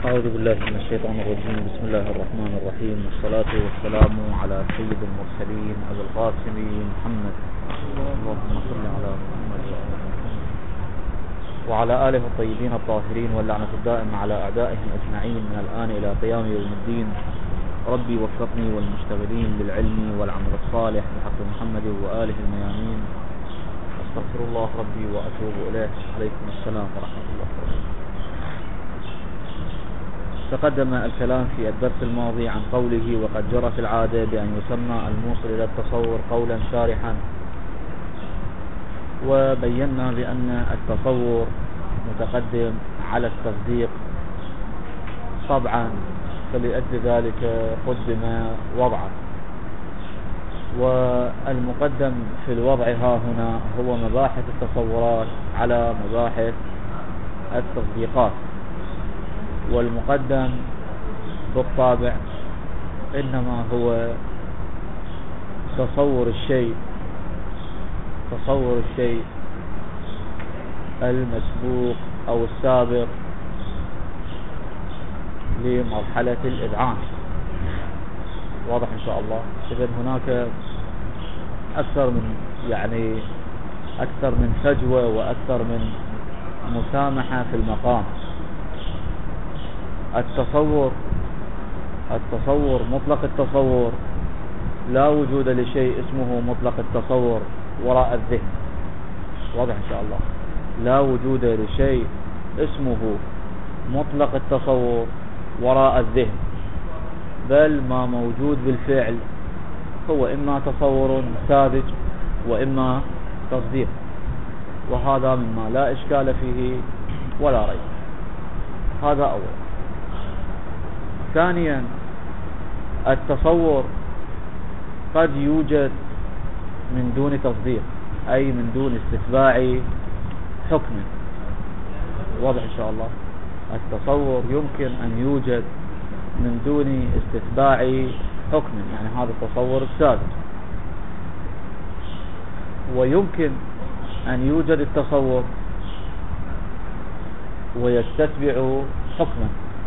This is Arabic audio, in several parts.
أعوذ بالله من الشيطان الرجيم. بسم الله الرحمن الرحيم، والصلاة والسلام على سيد المرسلين أبي القاسم محمد، اللهم صل على محمد وعلى آله الطيبين الطاهرين، واللعنة الدائم على أعدائهم أجمعين من الآن إلى قيام يوم الدين. ربي وفقني والمشتغلين بالعلم والعمل الصالح بحق محمد وآله الميامين. أستغفر الله ربي وأتوب إليه. عليكم السلام ورحمة الله وبركاته. تقدم الكلام في الدرس الماضي عن قوله: وقد جرت العادة بأن يسمى الموصل إلى التصور قولا شارحا، وبينا بأن التصور متقدم على التصديق طبعا، فلأجل ذلك قدم وضعه، والمقدم في الوضع ها هنا هو مباحث التصورات على مباحث التصديقات، والمقدم بالطابع إنما هو تصور الشيء المسبوق أو السابق لمرحلة الإذعان. واضح إن شاء الله. إذن هناك أكثر من فجوة وأكثر من مسامحة في المقام. التصور مطلق التصور، لا وجود لشيء اسمه مطلق التصور وراء الذهن. واضح إن شاء الله. لا وجود لشيء اسمه مطلق التصور وراء الذهن، بل ما موجود بالفعل هو إما تصور ساذج وإما تصديق، وهذا مما لا إشكال فيه ولا ريب. هذا أول. ثانيا، التصور قد يوجد من دون تصديق، أي من دون استتباع حكم. واضح إن شاء الله. التصور يمكن أن يوجد من دون استتباع حكم، يعني هذا التصور السابق. ويمكن أن يوجد التصور ويستتبع حكما.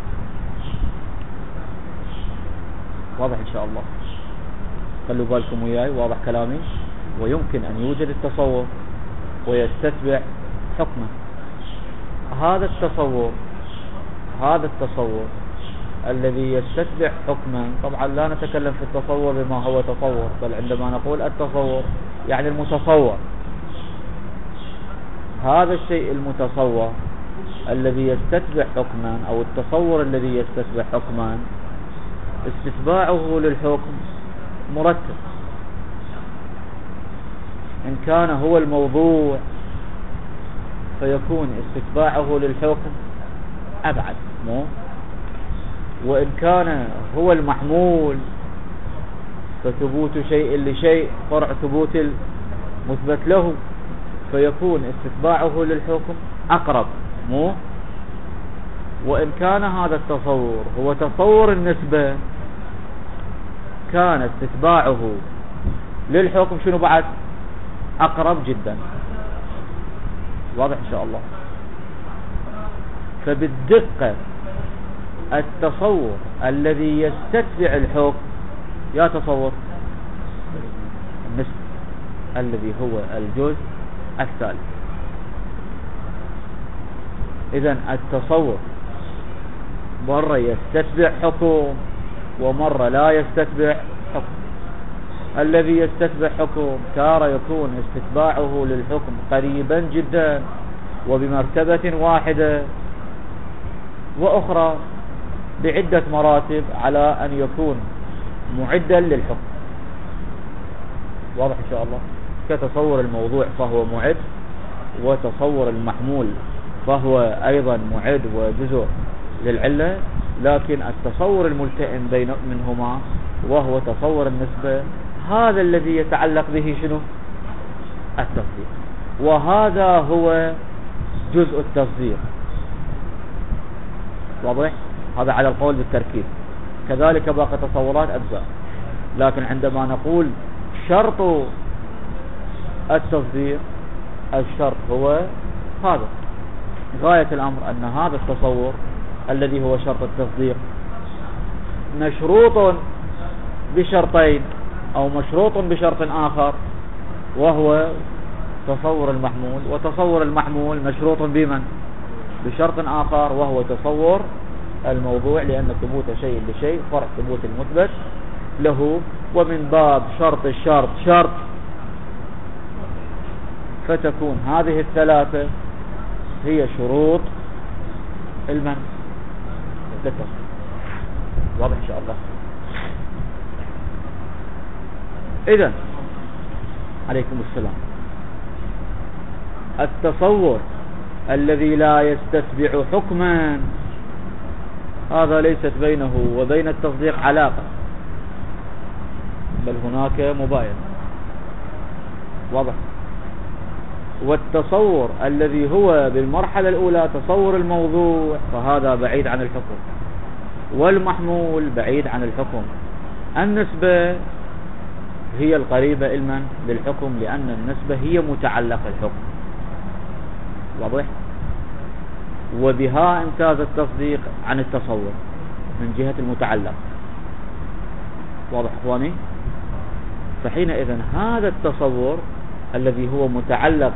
واضح إن شاء الله. خلوا بالكم وياي. واضح كلامي. ويمكن أن يوجد التصور ويستتبع حكما. هذا التصور الذي يستتبع حكما، طبعا لا نتكلم في التصور بما هو تصور، بل عندما نقول التصور يعني المتصور. هذا الشيء المتصور الذي يستتبع حكما، أو التصور الذي يستتبع حكما، استتباعه للحكم مرتب. إن كان هو الموضوع فيكون استتباعه للحكم أبعد، وإن كان هو المحمول فثبوت شيء لشيء فرع ثبوت المثبت له، فيكون استتباعه للحكم أقرب. وإن كان هذا التصور هو تصور النسبة، كان استتباعه للحكم شنو بعد؟ أقرب جدا. واضح إن شاء الله. فبالدقة التصور الذي يستتبع الحكم يا تصور النسبة الذي هو الجزء الثالث. إذن التصور مرة يستتبع حكم ومرة لا يستتبع حكم. الذي يستتبع حكم تارة يكون استتباعه للحكم قريبا جدا وبمرتبة واحدة، وأخرى بعدة مراتب على أن يكون معدا للحكم. واضح إن شاء الله. كتصور الموضوع فهو معد، وتصور المحمول فهو أيضا معد وجزء للعلة. لكن التصور الملتئم بين منهما وهو تصور النسبة، هذا الذي يتعلق به شنو؟ التصديق. وهذا هو جزء التصديق. واضح؟ هذا على القول بالتركيب. كذلك باقي تصورات أجزاء. لكن عندما نقول شرط التصديق، الشرط هو هذا. غاية الأمر أن هذا التصور الذي هو شرط التصديق مشروط بشرطين أو مشروط بشرط آخر وهو تصور المحمول، وتصور المحمول مشروط بمن؟ بشرط آخر وهو تصور الموضوع، لأن ثبوت شيء لشيء فرع ثبوت المثبت له، ومن باب شرط الشرط شرط، فتكون هذه الثلاثة هي شروط المنع للتصديق. واضح إن شاء الله؟ إذن عليكم السلام، التصور الذي لا يستتبع حكما هذا ليست بينه وبين التصديق علاقة، بل هناك مباينة. واضح؟ والتصور الذي هو بالمرحلة الأولى تصور الموضوع فهذا بعيد عن الحكم، والمحمول بعيد عن الحكم. النسبة هي القريبة علما للحكم، لأن النسبة هي متعلق الحكم. واضح؟ وبها امتاز التصديق عن التصور من جهة المتعلق. واضح اخواني؟ فحينئذ هذا التصور الذي هو متعلق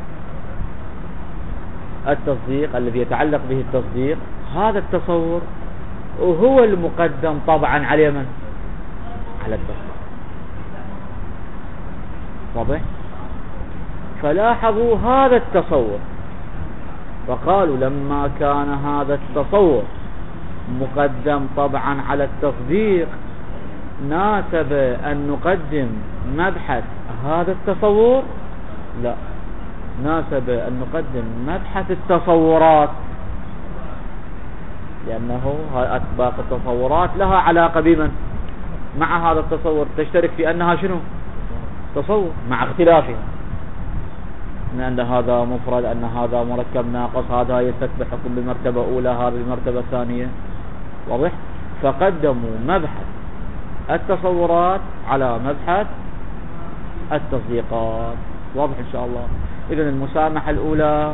التصديق، الذي يتعلق به التصديق، هذا التصور هو المقدم طبعا على من؟ على التصديق. واضح؟ فلاحظوا هذا التصور فقالوا لما كان هذا التصور مقدم طبعا على التصديق ناسب أن نقدم مبحث هذا التصور؟ لا، ناسب أن نقدم مبحث التصورات، لأنه أسباق التصورات لها علاقة بمن؟ مع هذا التصور، تشترك في أنها شنو؟ تصور، مع اختلافها، أن هذا مفرد، أن هذا مركب ناقص، هذا يستتبع حكم بمرتبة أولى، هذا بمرتبة ثانية. واضح؟ فقدموا مبحث التصورات على مبحث التصديقات. واضح إن شاء الله؟ إذن المسامحة الأولى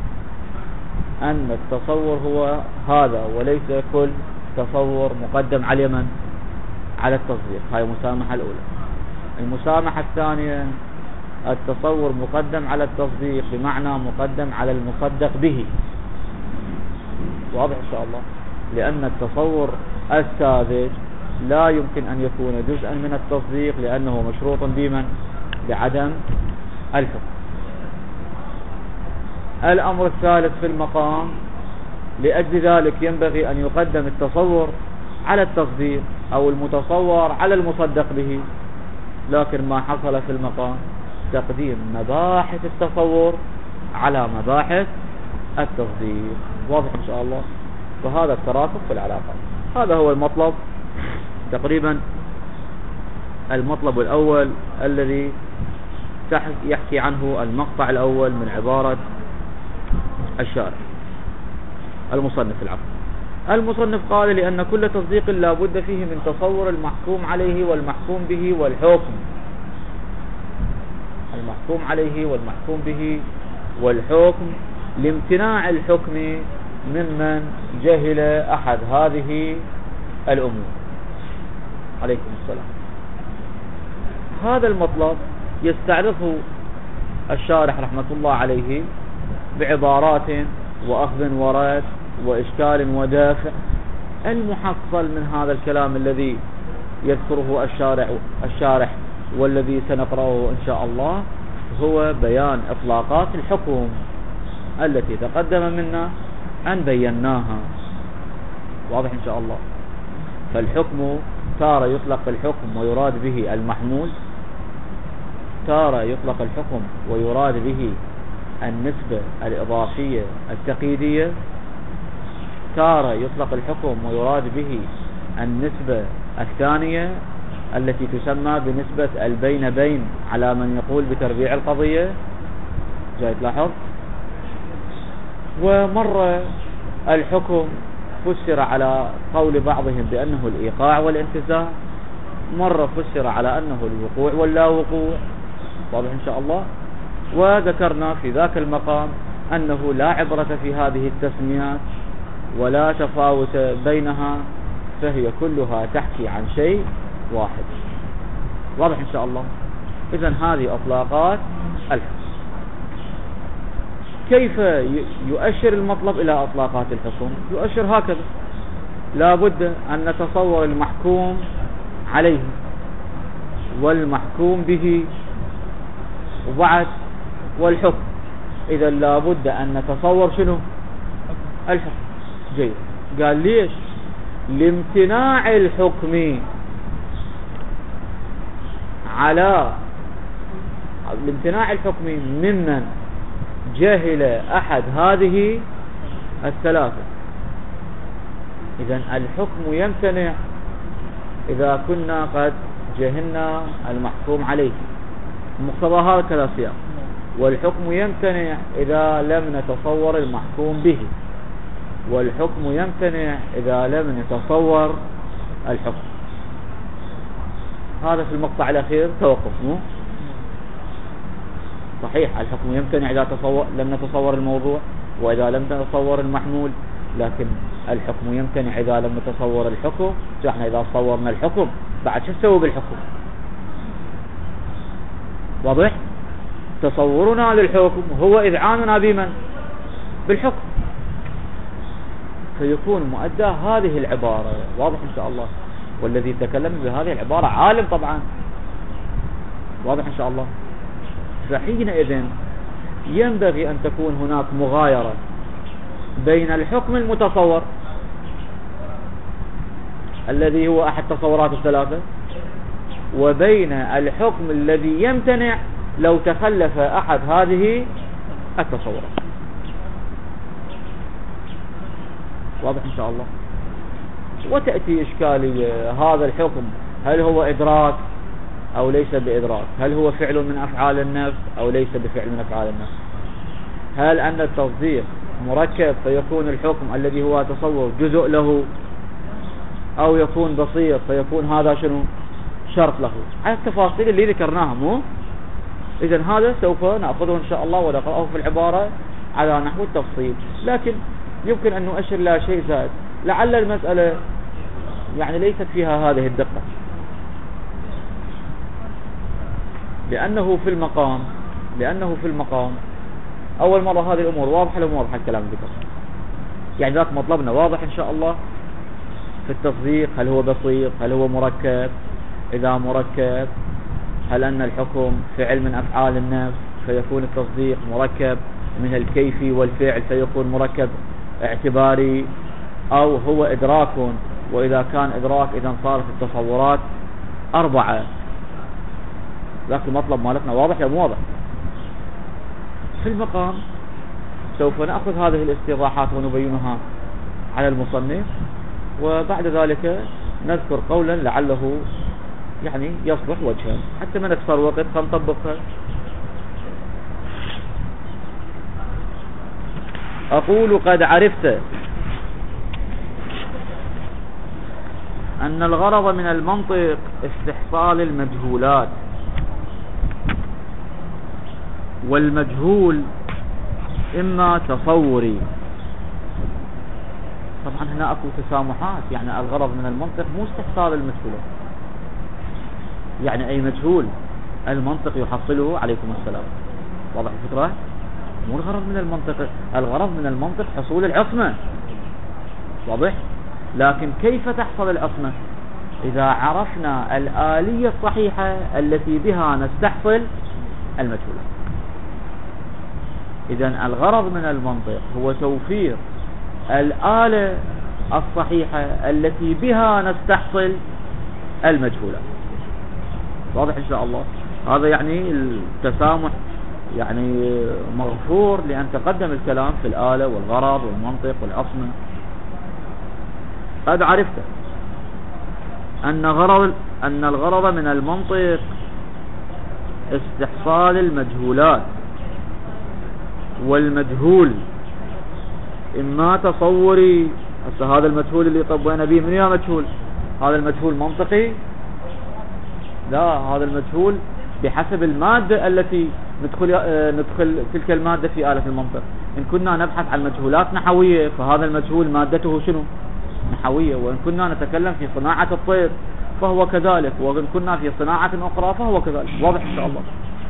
أن التصور هو هذا وليس كل تصور مقدم على من؟ على التصديق. هاي المسامحة الأولى. المسامحة الثانية التصور مقدم على التصديق بمعنى مقدم على المصدق به. واضح إن شاء الله؟ لأن التصور الساذج لا يمكن أن يكون جزءا من التصديق لأنه مشروط بمن؟ بعدم الحكم. الأمر الثالث في المقام، لأجل ذلك ينبغي أن يقدم التصور على التصديق أو المتصور على المصدق به، لكن ما حصل في المقام تقديم مباحث التصور على مباحث التصديق. واضح إن شاء الله؟ وهذا الترافق في العلاقة. هذا هو المطلب تقريبا، المطلب الأول الذي يحكي عنه المقطع الأول من عبارة الشارح المصنف. العفو، المصنف قال لأن كل تصديق لا بد فيه من تصور المحكوم عليه والمحكوم به والحكم. المحكوم عليه والمحكوم به والحكم لامتناع الحكم ممن جهل أحد هذه الأمور. عليكم السلام. هذا المطلب يستعرضه الشارح رحمة الله عليه بعبارات وأخذ ورد وإشكال ودافع. المحصل من هذا الكلام الذي يذكره الشارح والذي سنقرأه إن شاء الله هو بيان إطلاقات الحكم التي تقدم منا أن بيناها. واضح إن شاء الله؟ فالحكم تارة يطلق الحكم ويراد به المحمول، تارة يطلق الحكم ويراد به النسبة الإضافية التقييدية، تارة يطلق الحكم ويراد به النسبة الثانية التي تسمى بنسبة البين بين على من يقول بتربيع القضية. جاي تلاحظ؟ ومر الحكم فسر على قول بعضهم بأنه الإيقاع والانتزاع، مرة فسر على أنه الوقوع واللا وقوع. واضح إن شاء الله؟ وذكرنا في ذاك المقام أنه لا عبرة في هذه التسميات ولا تفاوت بينها، فهي كلها تحكي عن شيء واحد. واضح إن شاء الله؟ إذن هذه إطلاقات الحكم. كيف يؤشر المطلب إلى إطلاقات الحكم؟ يؤشر هكذا: لا بد أن نتصور المحكوم عليه والمحكوم به وبعد والحكم. إذا لا بد أن نتصور شنو؟ الحكم. جيد. قال ليش؟ لامتناع الحكم ممن جهل أحد هذه الثلاثة. إذن الحكم يمتنع إذا كنا قد جهلنا المحكوم عليه، مقتضى هكذا السياق. والحكم يمتنع إذا لم نتصور المحكوم به، والحكم يمتنع إذا لم نتصور الحكم. هذا في المقطع الأخير توقف، مو صحيح. الحكم يمتنع إذا لم نتصور الموضوع، وإذا لم نتصور المحمول، لكن الحكم يمتنع إذا لم نتصور الحكم. احنا إذا تصورنا الحكم بعد شو نسوي بالحكم؟ واضح؟ تصورنا للحكم هو إذعاننا بمن؟ بالحكم. فيكون مؤدى هذه العبارة. واضح إن شاء الله؟ والذي تكلم بهذه العبارة عالم طبعا. واضح إن شاء الله؟ فحينئذ ينبغي أن تكون هناك مغايرة بين الحكم المتصور الذي هو أحد تصورات الثلاثة، وبين الحكم الذي يمتنع لو تخلف أحد هذه التصورات. واضح إن شاء الله؟ وتأتي إشكالية: هذا الحكم هل هو إدراك أو ليس بإدراك؟ هل هو فعل من أفعال النفس أو ليس بفعل من أفعال النفس؟ هل أن التصديق مركب فيكون الحكم الذي هو تصور جزء له، أو يكون بسيط فيكون هذا شنو؟ شرط له. على التفاصيل اللي ذكرناها، مو؟ إذن هذا سوف نأخذه إن شاء الله ونقرأه في العبارة على نحو التفصيل، لكن يمكن أن نؤشر لا شيء زائد. لعل المسألة يعني ليست فيها هذه الدقة، لأنه في المقام أول مرة هذه الأمور واضحة لهم، واضحة الكلام ذكر. يعني ذاك مطلبنا واضح إن شاء الله في التصديق. هل هو بسيط؟ هل هو مركب؟ إذا مركب هل أن الحكم فعل من أفعال النفس فيكون التصديق مركب من الكيفي والفعل فيكون مركب اعتباري، أو هو إدراك؟ وإذا كان إدراك إذا صارت التصورات 4. لكن المطلب مالتنا واضح يا مو واضح؟ في المقام سوف نأخذ هذه الاستيضاحات ونبينها على المصنف، وبعد ذلك نذكر قولا لعله يعني يصلح وجها حتى ما نكسر وقت. نطبقها. أقول: قد عرفت أن الغرض من المنطق استحصال المجهولات، والمجهول إما تصوري. طبعا هنا أكو تسامحات، يعني الغرض من المنطق مو استحصال المجهولات، يعني أي مجهول المنطق يحصله. عليكم السلام. واضح الفكرة؟ مو الغرض من المنطق. الغرض من المنطق حصول العصمة. واضح؟ لكن كيف تحصل العصمة؟ إذا عرفنا الآلية الصحيحة التي بها نستحصل المجهولات. إذن الغرض من المنطق هو توفير الآلة الصحيحة التي بها نستحصل المجهولات. واضح إن شاء الله؟ هذا يعني التسامح يعني مغفور، لأن تقدم الكلام في الآلة والغرض والمنطق والعصمة. قد عرفت أن الغرض من المنطق استحصال المجهولات، والمجهول إما تصوري. هذا المجهول اللي طبينا به من يا مجهول؟ هذا المجهول منطقي؟ لا، هذا المجهول بحسب المادة التي ندخل تلك المادة في آلة المنطق. إن كنا نبحث عن مجهولات نحوية فهذا المجهول مادته شنو؟ نحوية. وإن كنا نتكلم في صناعة الطير فهو كذلك، وإن كنا في صناعة أخرى فهو كذلك. واضح إن شاء الله.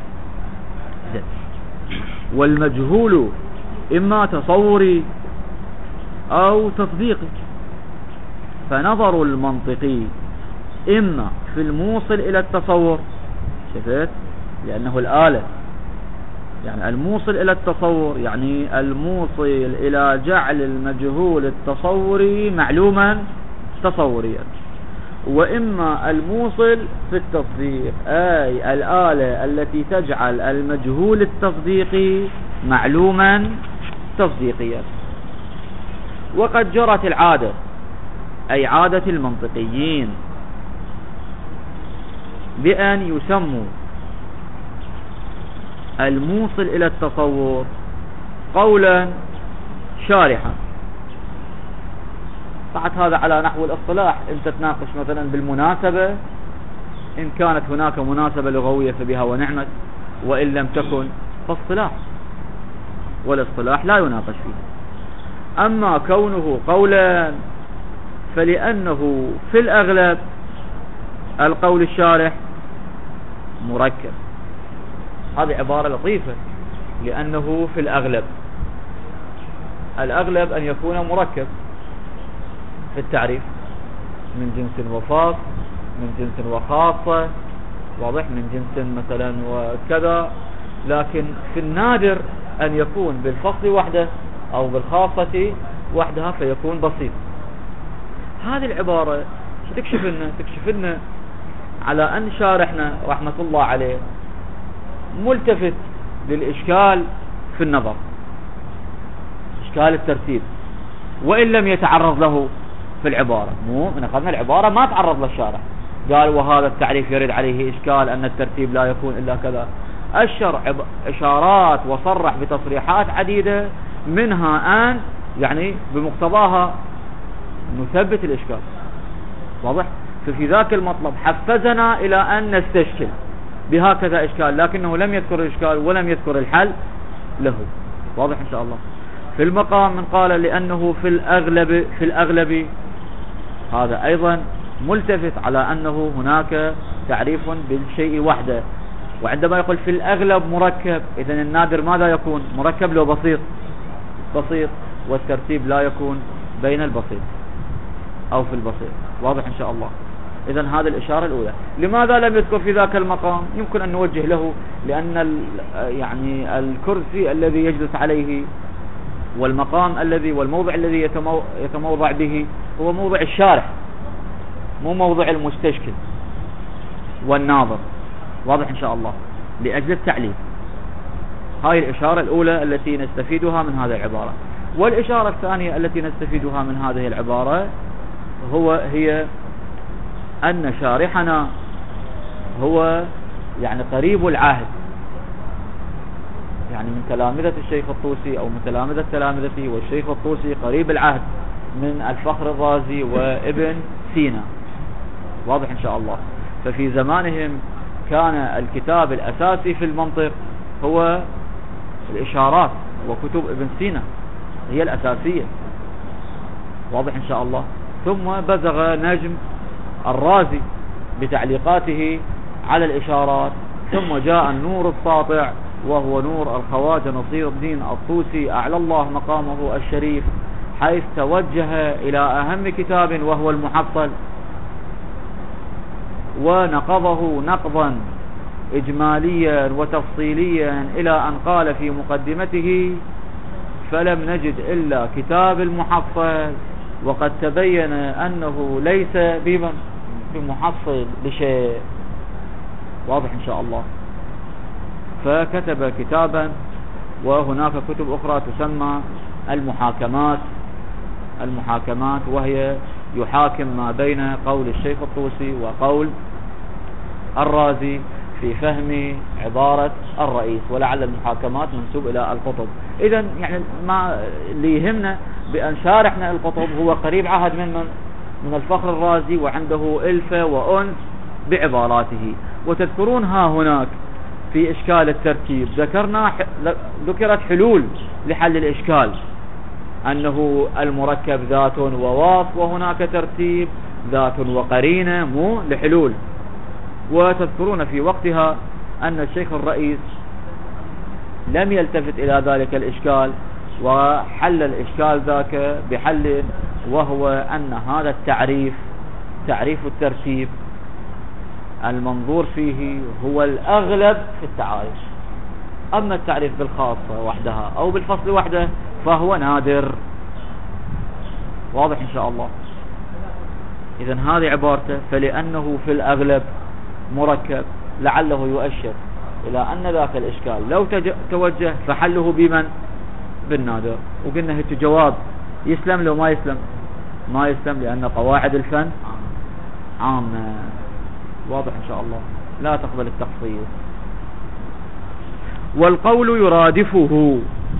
والمجهول إما تصوري أو تصديقي، فنظر المنطقي إما في الموصل إلى التصور، شفت؟ لأنه الآلة، يعني الموصل إلى التصور يعني الموصل إلى جعل المجهول التصوري معلوما تصوريا، وإما الموصل في التصديق، أي الآلة التي تجعل المجهول التصديقي معلوما تصديقيا. وقد جرت العادة، أي عادة المنطقيين، بأن يسموا الموصل إلى التصور قولا شارحا. بعد هذا على نحو الاصطلاح، انت تناقش مثلا بالمناسبة، ان كانت هناك مناسبة لغوية فبها ونعمت، وان لم تكن فاصطلاح، والاصطلاح لا يناقش فيه. اما كونه قولا فلأنه في الاغلب القول الشارح مركب. هذه عبارة لطيفة، لأنه في الأغلب، الأغلب أن يكون مركب في التعريف، من جنس وفاق، من جنس وخاصة، واضح، من جنس مثلا وكذا. لكن في النادر أن يكون بالفصل وحده أو بالخاصة وحدها فيكون بسيط. هذه العبارة تكشف لنا على أن شارحنا رحمة الله عليه ملتفت للإشكال في النظر، إشكال الترتيب، وإن لم يتعرض له في العبارة. مو من أخذنا العبارة ما تعرض للشارح، قال وهذا التعريف يرد عليه إشكال أن الترتيب لا يكون إلا كذا. الشرع إشارات وصرح بتصريحات عديدة، منها أن يعني بمقتضاها نثبت الإشكال، واضح. ففي ذاك المطلب حفزنا إلى أن نستشكل بهكذا إشكال، لكنه لم يذكر الإشكال ولم يذكر الحل له، واضح إن شاء الله. في المقام من قال لأنه في الأغلب هذا أيضا ملتفت على أنه هناك تعريف بالشيء وحده، وعندما يقول في الأغلب مركب، إذن النادر ماذا يكون؟ مركب لو بسيط، والترتيب لا يكون بين البسيط أو في البسيط، واضح إن شاء الله. إذن هذه الإشارة الأولى. لماذا لم يذكر في ذاك المقام؟ يمكن أن نوجه له لأن يعني الكرسي الذي يجلس عليه والمقام الذي والموضع الذي يتموضع به هو موضع الشارح، مو موضع المستشكل والناظر، واضح إن شاء الله، لأجل التعليم. هاي الإشارة الأولى التي نستفيدها من هذه العبارة. والإشارة الثانية التي نستفيدها من هذه العبارة هي أن شارحنا هو يعني قريب العهد، يعني من تلامذة الشيخ الطوسي أو من تلامذة تلامذته، والشيخ الطوسي قريب العهد من الفخر الرازي وابن سينا، واضح إن شاء الله. ففي زمانهم كان الكتاب الأساسي في المنطق هو الإشارات، وكتب ابن سينا هي الأساسية، واضح إن شاء الله. ثم بزغ نجم الرازي بتعليقاته على الإشارات، ثم جاء النور الساطع وهو نور الخواجة نصير الدين الطوسي أعلى الله مقامه الشريف، حيث توجه إلى أهم كتاب وهو المحصل، ونقضه نقضا إجماليا وتفصيليا إلى أن قال في مقدمته: فلم نجد إلا كتاب المحصل، وقد تبين أنه ليس بمحصل لشيء، واضح إن شاء الله. فكتب كتابا، وهناك كتب أخرى تسمى المحاكمات، وهي يحاكم ما بين قول الشيخ الطوسي وقول الرازي في فهم عبارة الرئيس، ولعل المحاكمات منسوب إلى القطب. إذن يعني ما اللي يهمنا بأن شارحنا القطب هو قريب عهد من الفخر الرازي، وعنده ألفة وأنس بعباراته. وتذكرون ها هناك في إشكال التركيب ذكرت حلول لحل الإشكال، أنه المركب ذات ووصف، وهناك ترتيب ذات وقرينة، مو لحلول. وتذكرون في وقتها أن الشيخ الرئيس لم يلتفت إلى ذلك الإشكال، وحل الإشكال ذاك بحل، وهو أن هذا التعريف، تعريف الترتيب، المنظور فيه هو الأغلب في التعاريف. أما التعريف بالخاصة وحدها أو بالفصل وحده فهو نادر. واضح إن شاء الله؟ إذن هذه عبارته، فلأنه في الأغلب مركب لعله يؤشر إلى أن ذاك الإشكال لو توجه فحله بمن؟ بالنادر. وقلنا هيك جواب يسلم لو ما يسلم؟ ما يسلم، لأن قواعد الفن عامة. واضح إن شاء الله؟ لا تقبل التخصيص. والقول يرادفه،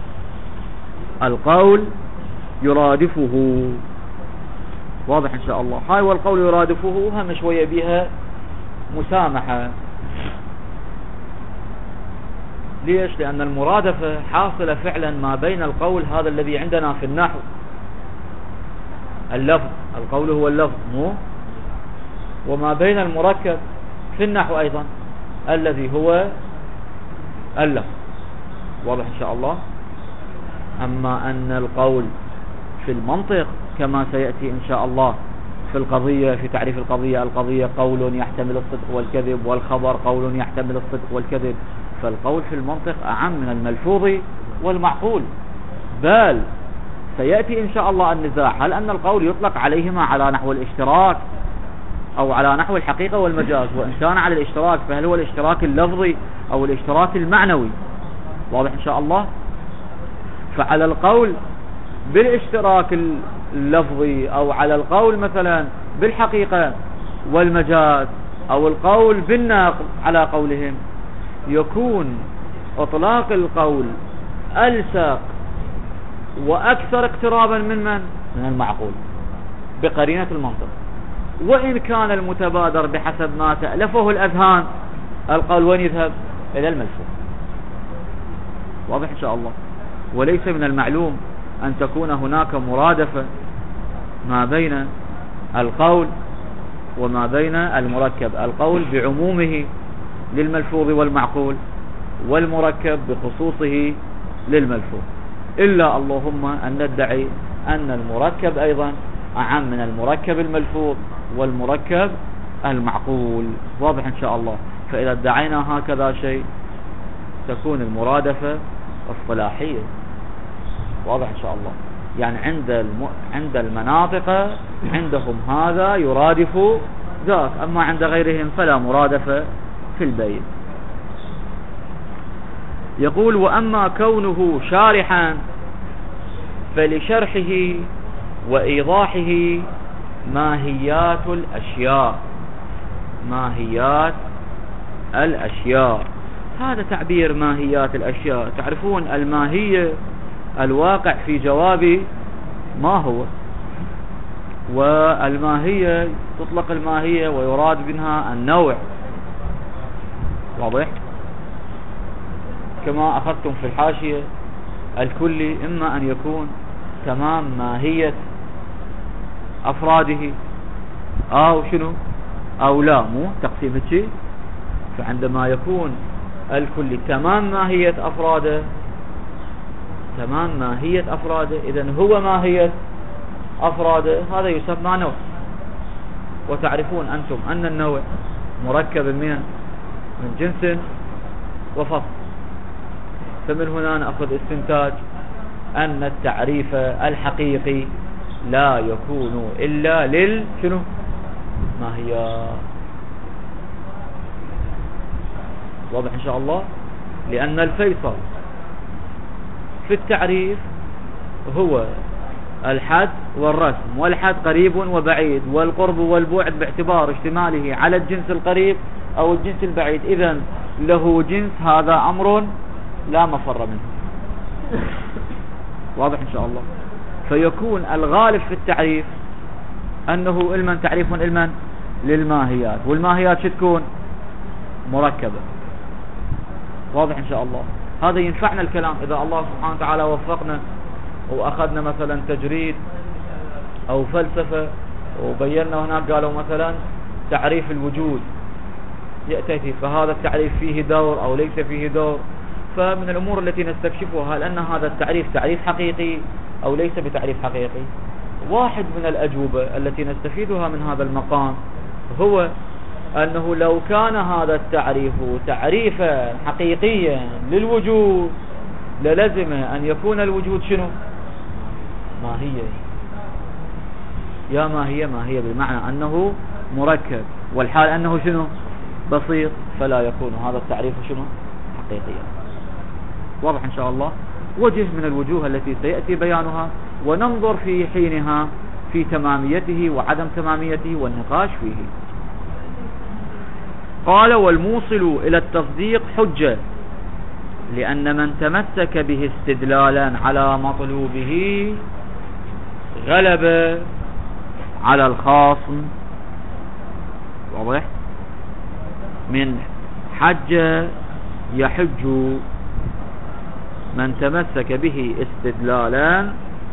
القول يرادفه. واضح إن شاء الله؟ هاي والقول يرادفه هم شوية بها مسامحة. ليش؟ لأن المرادفة حاصلة فعلا ما بين القول هذا الذي عندنا في النحو، اللفظ، القول هو اللفظ، مو؟ وما بين المركب في النحو أيضا الذي هو اللفظ. واضح إن شاء الله؟ أما أن القول في المنطق كما سيأتي إن شاء الله في القضية، في تعريف القضية، القضية قول يحتمل الصدق والكذب، والخبر قول يحتمل الصدق والكذب. فالقول في المنطق أعم من الملفوظ والمعقول. بل سيأتي إن شاء الله النزاع هل أن القول يطلق عليهما على نحو الاشتراك أو على نحو الحقيقة والمجاز، وإن كان على الاشتراك فهل هو الاشتراك اللفظي أو الاشتراك المعنوي. واضح إن شاء الله؟ فعلى القول بالاشتراك اللفظي، أو على القول مثلا بالحقيقة والمجاز، أو القول بالنقل على قولهم، يكون اطلاق القول ألصق وأكثر اقترابا من المعقول بقرينة المنطق. وإن كان المتبادر بحسب ما تألفه الأذهان القول وين يذهب؟ إلى الملفوظ. واضح إن شاء الله؟ وليس من المعلوم أن تكون هناك مرادفة ما بين القول وما بين المركب، القول بعمومه للملفوظ والمعقول، والمركب بخصوصه للملفوظ، إلا اللهم أن ندعي أن المركب أيضا أعم من المركب الملفوظ والمركب المعقول. واضح إن شاء الله؟ فإذا ادعينا هكذا شيء تكون المرادفة اصطلاحية. واضح إن شاء الله؟ يعني عند المناطق عندهم هذا يرادف ذاك، أما عند غيرهم فلا مرادفة في البين. يقول: وأما كونه شارحا فلشرحه وإيضاحه ماهيات الأشياء. ماهيات الأشياء، هذا تعبير ماهيات الأشياء. تعرفون الماهية الواقع في جوابي ما هو، والماهية تطلق الماهية ويراد منها النوع. واضح؟ كما أخذتم في الحاشية الكلي إما أن يكون تمام ماهية أفراده أو شنو أو لا، مو تقسيم الشيء. فعندما يكون الكلي تمام ماهية أفراده، تمام ماهية أفراده، إذن هو ماهية أفراده، هذا يسمى نوع. وتعرفون أنتم أن النوع مركب من جنس وفصل. فمن هنا نأخذ استنتاج أن التعريف الحقيقي لا يكون إلا شنو ماهية. واضح إن شاء الله؟ لأن الفيصل في التعريف هو الحد والرسم، والحد قريب وبعيد، والقرب والبعد باعتبار اشتماله على الجنس القريب أو الجنس البعيد. إذن له جنس، هذا أمر لا مفر منه. واضح إن شاء الله؟ فيكون الغالب في التعريف أنه تعريف للماهيات، والماهيات شو تكون؟ مركبة. واضح إن شاء الله. هذا ينفعنا الكلام إذا الله سبحانه وتعالى وفقنا وأخذنا مثلا تجريد أو فلسفة وبينا هناك قالوا مثلا تعريف الوجود يأتي، فهذا التعريف فيه دور أو ليس فيه دور. فمن الأمور التي نستكشفها هل أن هذا التعريف تعريف حقيقي أو ليس بتعريف حقيقي. واحد من الأجوبة التي نستفيدها من هذا المقام هو أنه لو كان هذا التعريف تعريفا حقيقيا للوجود للزم أن يكون الوجود شنو؟ ماهية. يا ماهية بمعنى أنه مركب، والحال أنه شنو؟ بسيط، فلا يكون هذا التعريف شنو؟ حقيقيا. واضح إن شاء الله. وجه من الوجوه التي سيأتي بيانها وننظر في حينها في تماميته وعدم تماميته والنقاش فيه. قال: والموصل إلى التصديق حجة، لأن من تمسك به استدلالا على مطلوبه غلب على الخاصم. واضح؟ من حج يحج، من تمسك به استدلالا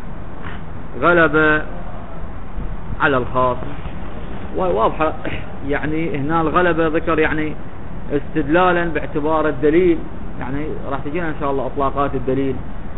غلب على الخاصم. واضحة يعني هنا الغلبة ذكر يعني استدلالا باعتبار الدليل، يعني راح تجينا إن شاء الله إطلاقات الدليل.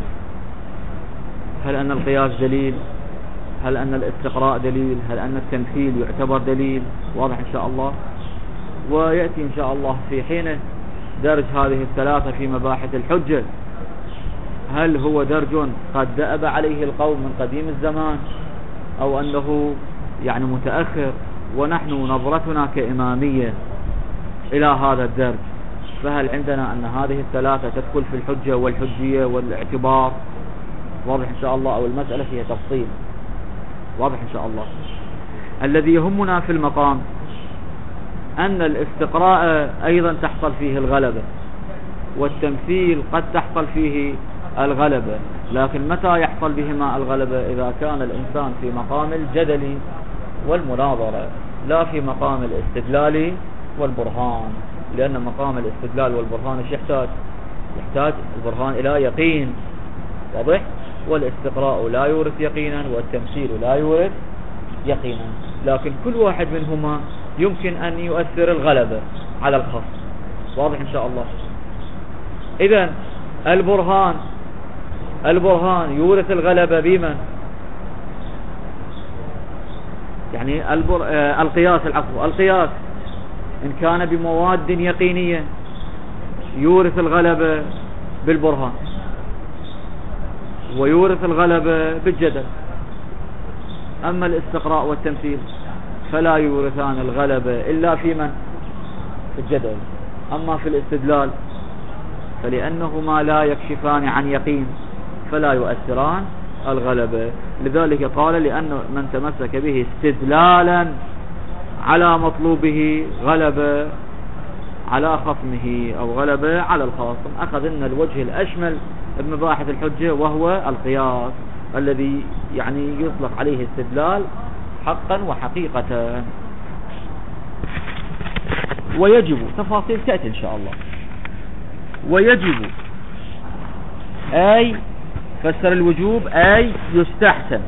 هل أن القياس دليل؟ هل أن الاستقراء دليل؟ هل أن التمثيل يعتبر دليل؟ واضح إن شاء الله. ويأتي إن شاء الله في حينه درج هذه الثلاثة في مباحث الحجة. هل هو درج قد دأب عليه القوم من قديم الزمان أو أنه يعني متأخر، ونحن نظرتنا كإمامية إلى هذا الدرج، فهل عندنا أن هذه الثلاثة تدخل في الحجة والحجية والاعتبار؟ واضح إن شاء الله. أو المسألة فيها تفصيل. واضح إن شاء الله. الذي يهمنا في المقام أن الاستقراء أيضا تحصل فيه الغلبة، والتمثيل قد تحصل فيه الغلبة، لكن متى يحصل بهما الغلبة؟ إذا كان الإنسان في مقام الجدل والمناظرة لا في مقام الاستدلال والبرهان. لأن مقام الاستدلال والبرهان يحتاج البرهان إلى يقين. واضح؟ والاستقراء لا يورث يقينا والتمثيل لا يورث يقينا، لكن كل واحد منهما يمكن أن يؤثر الغلبة على الخصم. واضح إن شاء الله. إذن البرهان يورث الغلبة بمن؟ يعني القياس إن كان بمواد يقينية يورث الغلبة بالبرهان، ويورث الغلبة بالجدل. أما الاستقراء والتمثيل فلا يورثان الغلبة إلا في من؟ في الجدل. أما في الاستدلال فلأنهما لا يكشفان عن يقين فلا يؤثران الغلبة. لذلك قال: لأن من تمسك به استدلالا على مطلوبه غلب على خصمه أو غلب على الخاصم. أخذنا الوجه الأشمل بمباحث الحجة وهو القياس الذي يعني يطلق عليه استدلال حقا وحقيقة. ويجب تفاصيل تأتي إن شاء الله. ويجب أي فسر الوجوب أي يستحسن،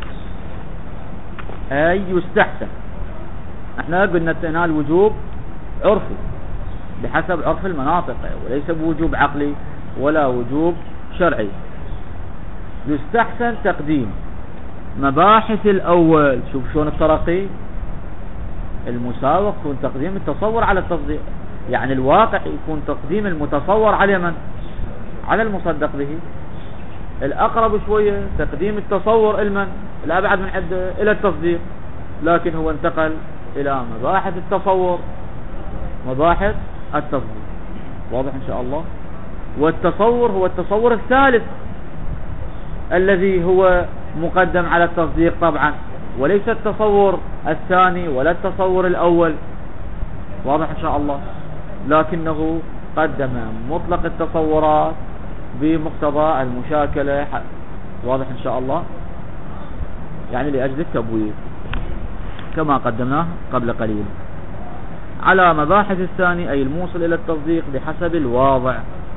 احنا قلنا أن الوجوب عرفي بحسب عرف المناطق، وليس بوجوب عقلي ولا وجوب شرعي. يستحسن تقديم مباحث الأول. شوف شلون الترقي المساوق، يكون تقديم التصور على التصديق، يعني الواقع يكون تقديم المتصور على من؟ على المصدق به. الأقرب شوية تقديم التصور المن؟ الأبعد من عده إلى التصديق، لكن هو انتقل إلى مباحث التصور، مباحث التصديق. واضح إن شاء الله. والتصور هو التصور الثالث الذي هو مقدم على التصديق طبعا، وليس التصور الثاني ولا التصور الأول. واضح إن شاء الله. لكنه قدم مطلق التصورات بمقتضى المشاكلة. واضح إن شاء الله، يعني لأجل التبويب كما قدمناه قبل قليل. على مباحث الثاني أي الموصل إلى التصديق بحسب الواضع.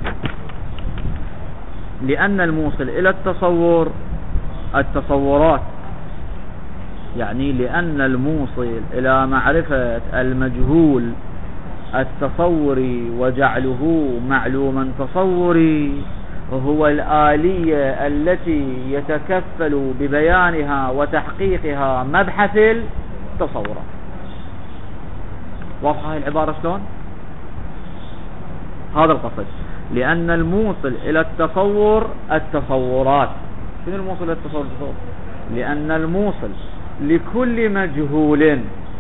لأن الموصل إلى التصور التصورات، يعني لأن الموصل إلى معرفة المجهول التصوري وجعله معلوما تصوري هو الآلية التي يتكفل ببيانها وتحقيقها مبحث التصورات. واضحة هاي العبارة شلون؟ هذا القصد. لأن الموصل إلى التصور التصورات. شنو الموصل إلى التصور؟ لأن الموصل لكل مجهول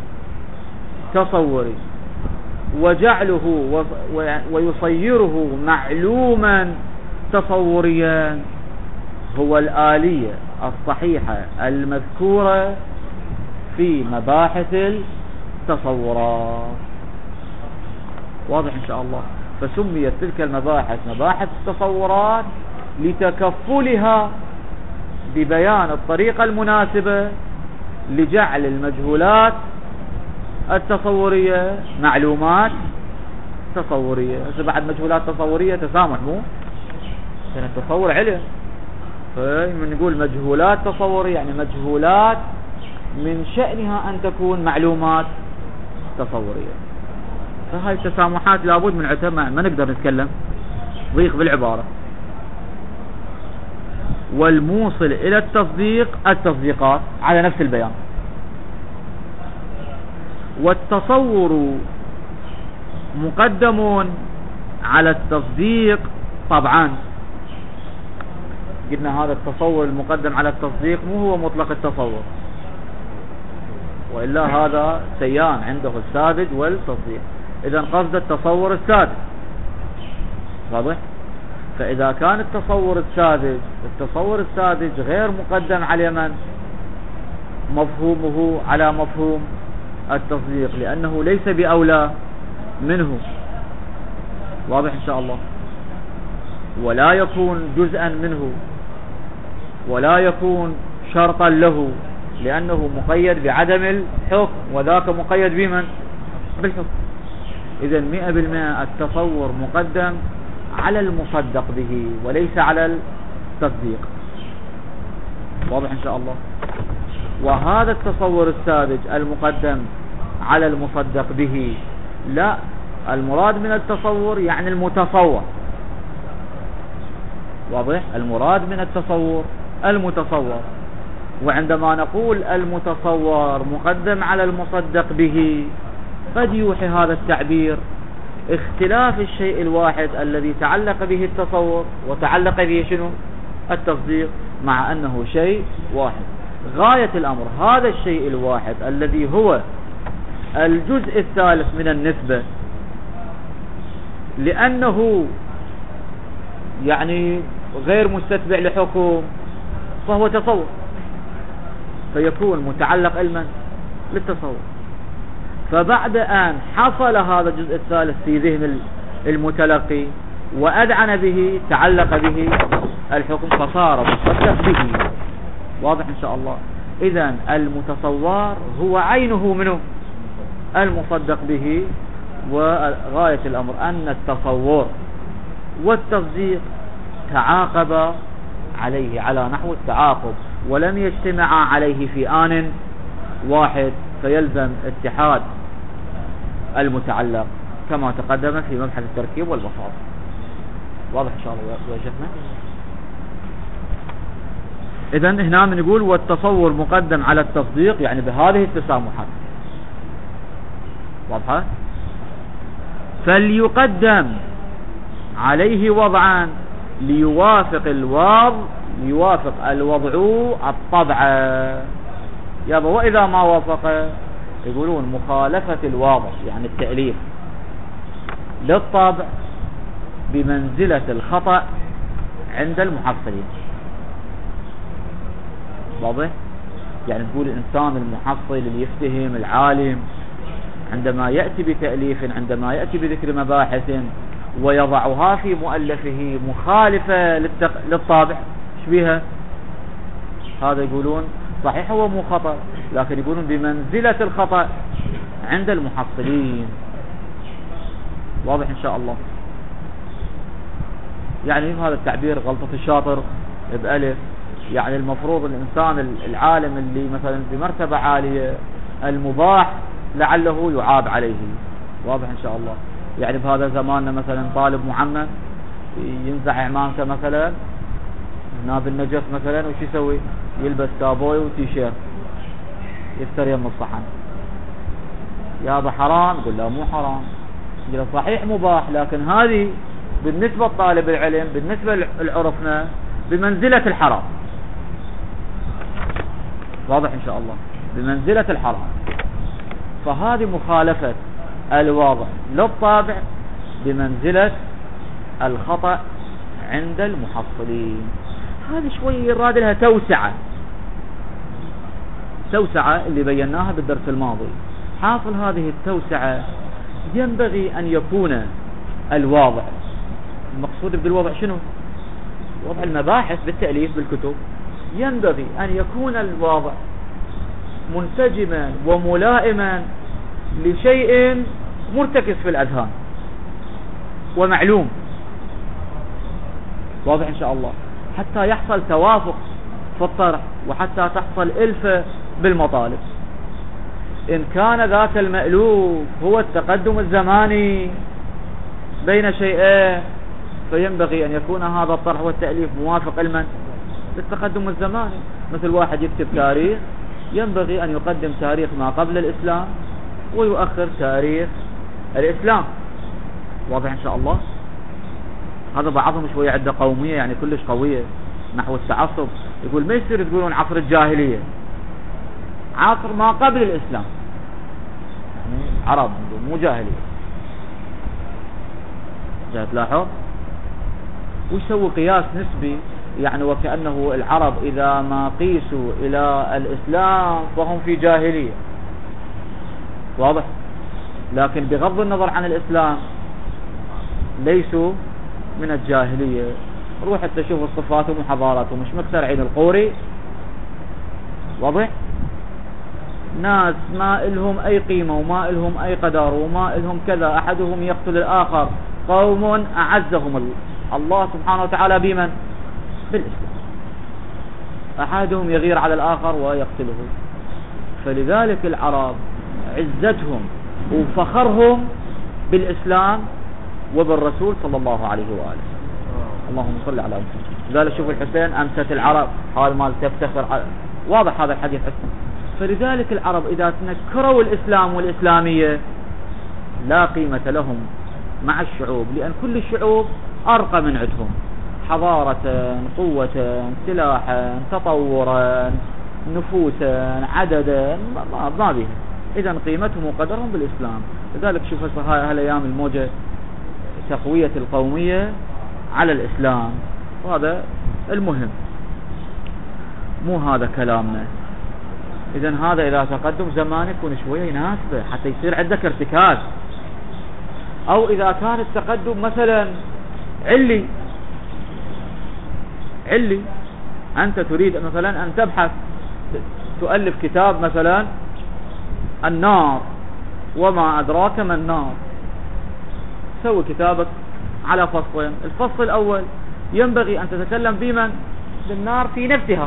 تصوري وجعله ويصيره معلوما تصوريا هو الآلية الصحيحة المذكورة في مباحث التصورات. واضح إن شاء الله. فسميت تلك المباحث مباحث التصورات لتكفلها ببيان الطريقة المناسبة لجعل المجهولات التصورية معلومات تصورية. هسه بعد مجهولات تصورية تسامح مو؟ لأن التصور علم. من نقول مجهولات تصورية يعني مجهولات من شأنها أن تكون معلومات تصورية. فهاي التسامحات لابد من عتها، ما نقدر نتكلم ضيق بالعبارة. والموصل إلى التصديق التصديقات على نفس البيان. والتصور مقدم على التصديق طبعا. قلنا هذا التصور المقدم على التصديق مو هو مطلق التصور، وإلا هذا سيان عنده الساذج والتصديق. إذا قصد التصور الساذج. واضح؟ فإذا كان التصور الساذج غير مقدم على من؟ مفهومه على مفهوم التصديق، لأنه ليس بأولى منه. واضح إن شاء الله. ولا يكون جزءا منه ولا يكون شرطا له، لأنه مقيد بعدم الحكم وذاك مقيد بمن؟ بالحكم. إذا 100% التصور مقدم على المصدق به وليس على التصديق. واضح إن شاء الله. وهذا التصور الساذج المقدم على المصدق به، لا، المراد من التصور يعني المتصور. واضح؟ المراد من التصور المتصور. وعندما نقول المتصور مقدم على المصدق به قد يوحي هذا التعبير اختلاف الشيء الواحد الذي تعلق به التصور وتعلق به شنو؟ التصديق، مع أنه شيء واحد. غاية الأمر هذا الشيء الواحد الذي هو الجزء الثالث من النسبة، لأنه يعني غير مستتبع لحكم فهو تصور، فيكون متعلق علما للتصور. فبعد أن حصل هذا الجزء الثالث في ذهن المتلقي وأذعن به تعلق به الحكم فصار مصدق به. واضح إن شاء الله. إذن المتصور هو عينه منه المصدق به. وغاية الأمر أن التصور والتصديق تعاقب عليه على نحو التعاقب ولم يجتمعا عليه في آن واحد، فيلزم اتحاد المتعلق كما تقدم في مبحث التركيب والبساطة. واضح إن شاء الله يا شيخنا. إذن هنا بنقول والتصور مقدم على التصديق يعني بهذه التسامحات. واضحة؟ فليقدم عليه وضعان ليوافق الوضع الطبع. يابا وإذا ما وافق يقولون مخالفة الواضع يعني التأليف للطبع بمنزلة الخطأ عند المحصلين. واضح؟ يعني نقول الإنسان المحصل اللي يفتهم العالم عندما يأتي بتأليف، عندما يأتي بذكر مباحث ويضعها في مؤلفه مخالفة للطابع، شبيها هذا يقولون صحيح هو مو خطأ، لكن يقولون بمنزلة الخطأ عند المحصلين. واضح إن شاء الله. يعني هذا التعبير غلطة الشاطر بألف. يعني المفروض الإنسان العالم اللي مثلا بمرتبة عالية المباح لعله يعاب عليه. واضح إن شاء الله. يعني بهذا زماننا مثلا طالب معمم ينزع عمامته مثلا هنا بالنجف مثلا، وش يسوي؟ يلبس كابوي وتيشيرت يفتر يم الصحن. يا هذا حرام؟ يقول لا مو حرام. يقول صحيح مباح، لكن هذه بالنسبة لطالب العلم بالنسبة لعرفنا بمنزلة الحرام. واضح إن شاء الله، بمنزلة الحرام. فهذه مخالفة الواضح للطابع بمنزلة الخطأ عند المحصلين. هذه شوي يراد لها توسعة اللي بيناها بالدرس الماضي. حاصل هذه التوسعة ينبغي أن يكون الواضع، المقصود بالوضع شنو؟ وضع المباحث بالتأليف بالكتب. ينبغي أن يكون الواضع منسجما وملائما لشيء مرتكز في الأذهان ومعلوم. واضح إن شاء الله، حتى يحصل توافق في الطرح وحتى تحصل ألفة بالمطالب. إن كان ذاك المألوف هو التقدم الزماني بين شيئين فينبغي أن يكون هذا الطرح والتأليف موافق علما للتقدم الزماني. مثل واحد يكتب تاريخ، ينبغي أن يقدم تاريخ ما قبل الإسلام ويؤخر تاريخ الإسلام. واضح إن شاء الله. هذا بعضهم شوية عنده قومية، يعني كلش قوية نحو التعصب. يقول ما يصير تقولون عصر الجاهلية، عصر ما قبل الإسلام، يعني عرب مو جاهلية. جاء تلاحظ ويسوي قياس نسبي، يعني وكأنه العرب إذا ما قيسوا إلى الإسلام فهم في جاهلية. واضح. لكن بغض النظر عن الإسلام ليسوا من الجاهلية. روح حتى شوفوا صفاتهم وحضاراتهم، مش مكسر عين القوري. واضح. ناس ما إلهم أي قيمة وما إلهم أي قدر وما إلهم كذا، أحدهم يقتل الآخر. قوم أعزهم الله سبحانه وتعالى بمن؟ بالإسلام. أحدهم يغير على الآخر ويقتله. فلذلك العرب عزتهم وفخرهم بالإسلام وبالرسول صلى الله عليه وآله. اللهم صل على محمد. لذلك شوف الحسين أمست العرب، هذا ما تفتخر. واضح هذا الحديث حسن. فلذلك العرب إذا تنكروا الإسلام والإسلامية لا قيمة لهم مع الشعوب، لأن كل الشعوب أرقى من عندهم حضارة، قوة، سلاحا، تطورا، نفوسا، عددا، ما بها. إذن قيمتهم وقدرهم بالإسلام. لذلك شوف هالأيام الموجة تقوية القومية على الإسلام، وهذا المهم، مو هذا كلامنا. إذن هذا إذا تقدم زمان يكون شوية يناسبه حتى يصير عندك ارتكاز. أو إذا كان التقدم مثلا علي، أنت تريد مثلا أن تبحث تؤلف كتاب مثلا النار وما أدراك ما النار، سوي كتابك على فصلين. الفصل الأول ينبغي أن تتكلم بمن؟ بالنار في نفسها.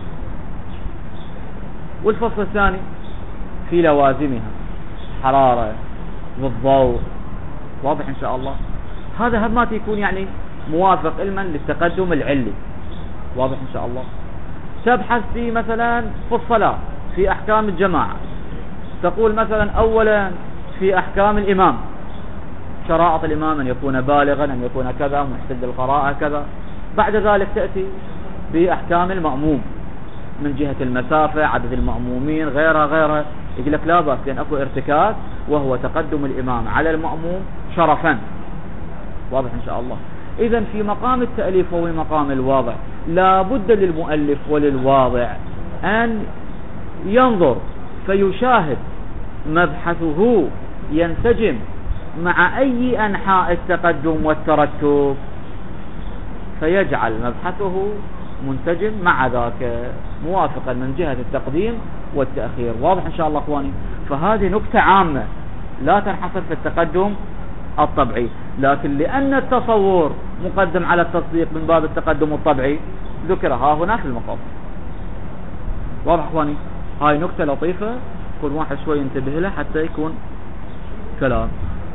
والفصل الثاني في لوازمها، حرارة والضوء. واضح إن شاء الله. هذا هم ما يكون يعني موافق علما للتقدم العلي. واضح إن شاء الله. تبحث في مثلا في الصلاة في أحكام الجماعة، تقول مثلا أولا في أحكام الإمام، شرائط الإمام أن يكون بالغا، أن يكون كذا، محسن للقراءة كذا. بعد ذلك تأتي بأحكام المأموم من جهة المسافة، عدد المأمومين، غيرها. يقول لك لا بأس، لأن أكو ارتكاز وهو تقدم الإمام على المأموم شرفا. واضح إن شاء الله. إذن في مقام التأليف وفي مقام الواضع لا بد للمؤلف وللواضع أن ينظر فيشاهد مبحثه ينسجم مع أي أنحاء التقدم والترتب، فيجعل مبحثه منسجم مع ذاك موافقا من جهة التقديم والتأخير. واضح إن شاء الله أخواني. فهذه نكتة عامة لا تنحصر في التقدم الطبيعي، لكن لأن التصور مقدم على التصديق من باب التقدم الطبعي ذكر ها هنا في المقام. واضح اخواني؟ هاي نكتة لطيفة كل واحد شوي ينتبه له حتى يكون كلام.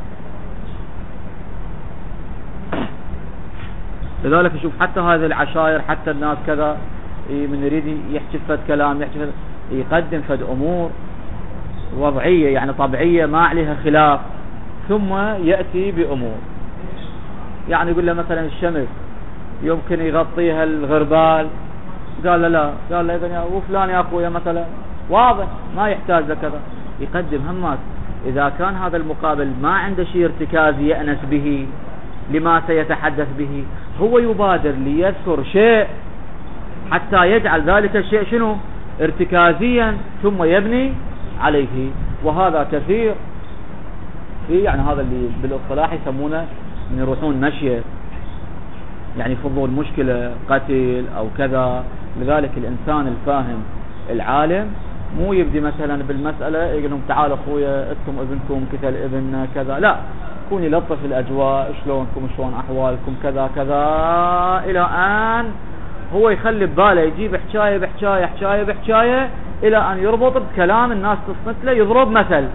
لذلك شوف حتى هذه العشائر حتى الناس كذا من يريد يحكي فد كلام يقدم فد امور وضعية يعني طبيعية ما عليها خلاف، ثم يأتي بامور يعني يقول له مثلا الشمس يمكن يغطيها الغربال، قال له لا، قال له اذا وفلان يا اخويا مثلا واضح ما يحتاج لكذا. يقدم همات اذا كان هذا المقابل ما عنده شيء ارتكازي يأنس به لما سيتحدث به، هو يبادر ليذكر شيء حتى يجعل ذلك الشيء شنو ارتكازيا ثم يبني عليه. وهذا كثير في يعني هذا اللي بالاصطلاح يسمونه من يروحون مشيه يعني يفضوا المشكلة قتل او كذا. لذلك الانسان الفاهم العالم مو يبدي مثلا بالمسألة يقول لهم تعالوا اخويا انتم ابنكم قتل ابن كذا، لا، يكون يلطف الاجواء، شلونكم شلون احوالكم كذا كذا، الى ان هو يخلي بباله يجيب حكاية بحكاية حكاية بحكاية الى ان يربط بكلام الناس تصنت له. يضرب مثل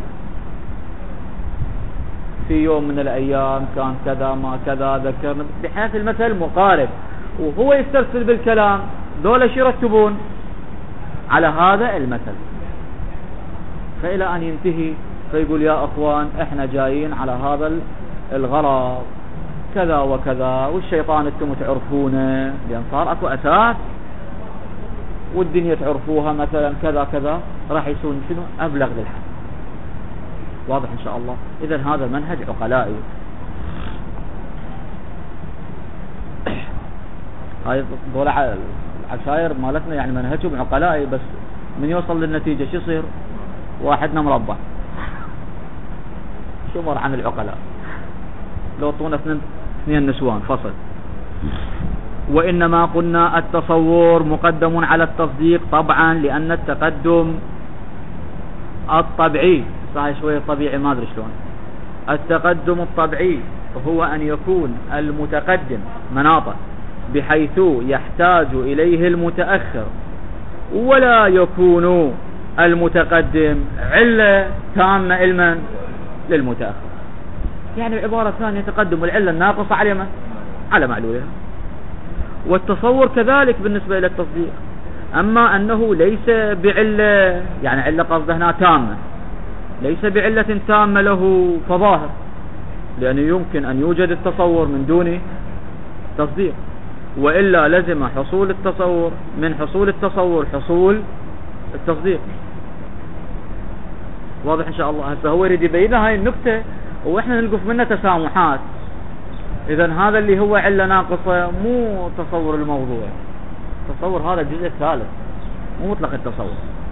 في يوم من الايام كان كذا ما كذا ذكرنا، بحيث المثل مقارب وهو يسترسل بالكلام، ذولا شو يرتبون على هذا المثل، فإلى أن ينتهي فيقول يا أخوان احنا جايين على هذا الغرض كذا وكذا، والشيطان انتم تعرفونه لأن صار اكو أساس، والدنيا تعرفوها مثلا كذا كذا، راح يسون شنو أبلغ للحد. واضح إن شاء الله؟ إذا هذا منهج عقلائي. هاي دول عشاير مالتنا يعني منهجهم عقلائي، بس من يوصل للنتيجة شو يصير؟ واحدنا مربع. شو مر عن العقلاء لو طونا اثنين نسوان فصل. وإنما قلنا التصور مقدم على التصديق طبعا لأن التقدم الطبيعي صحيح شوية طبيعي ما أدري شلون. التقدم الطبيعي هو أن يكون المتقدم مناطا بحيث يحتاج إليه المتأخر، ولا يكون المتقدم علة تامة علما للمتأخر. يعني عبارة ثانية تقدم العلة الناقصة على معلولها. والتصور كذلك بالنسبة إلى التصديق، أما أنه ليس بعلة يعني علة قصده هنا تامة، ليس بعلة تامة له فظاهر، لأنه يمكن أن يوجد التصور من دون تصديق، وإلا لزم حصول التصور من حصول التصور حصول التصديق. واضح إن شاء الله؟ هسه هو يريد يبين هاي النكتة وإحنا نلقف منها تسامحات. إذن هذا اللي هو علة ناقصة مو تصور الموضوع، تصور هذا الجزء الثالث مو مطلق التصور.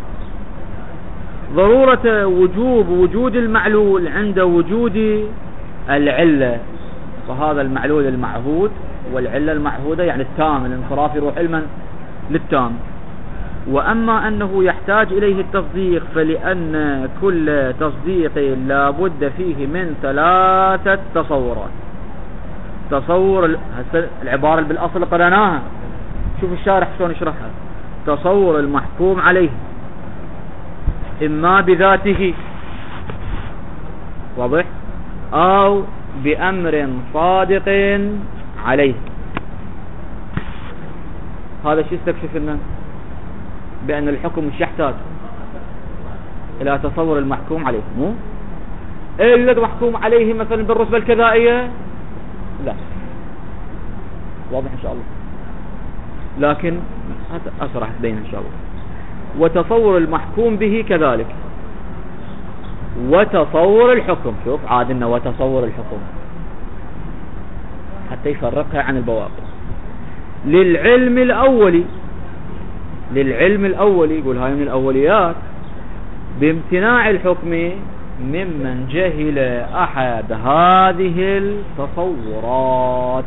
ضرورة وجود المعلول عند وجود العلة، فهذا المعلول المعهود والعلة المعهودة يعني التام، الانصراف يروح علما للتام. وأما أنه يحتاج إليه التصديق فلأن كل تصديق لا بد فيه من ثلاثة تصورات. تصور العبارة اللي بالأصل قرأناها، شوف الشارح شلون يشرحها. تصور المحكوم عليه إما بذاته واضح أو بأمر صادق عليه. هذا شيء يستكشف لنا بأن الحكم مش يحتاج إلى تصور المحكوم عليه. مو إلا محكوم عليه مثلا بالرتبة الكذائية، لا. واضح إن شاء الله؟ لكن أسرع تبين إن شاء الله. وتصور المحكوم به كذلك، وتصور الحكم. شوف عادنا وتصور الحكم حتى يفرقها عن البواقي. للعلم الأولي يقول هاي من الأوليات بامتناع الحكم ممن جهل أحد هذه التصورات.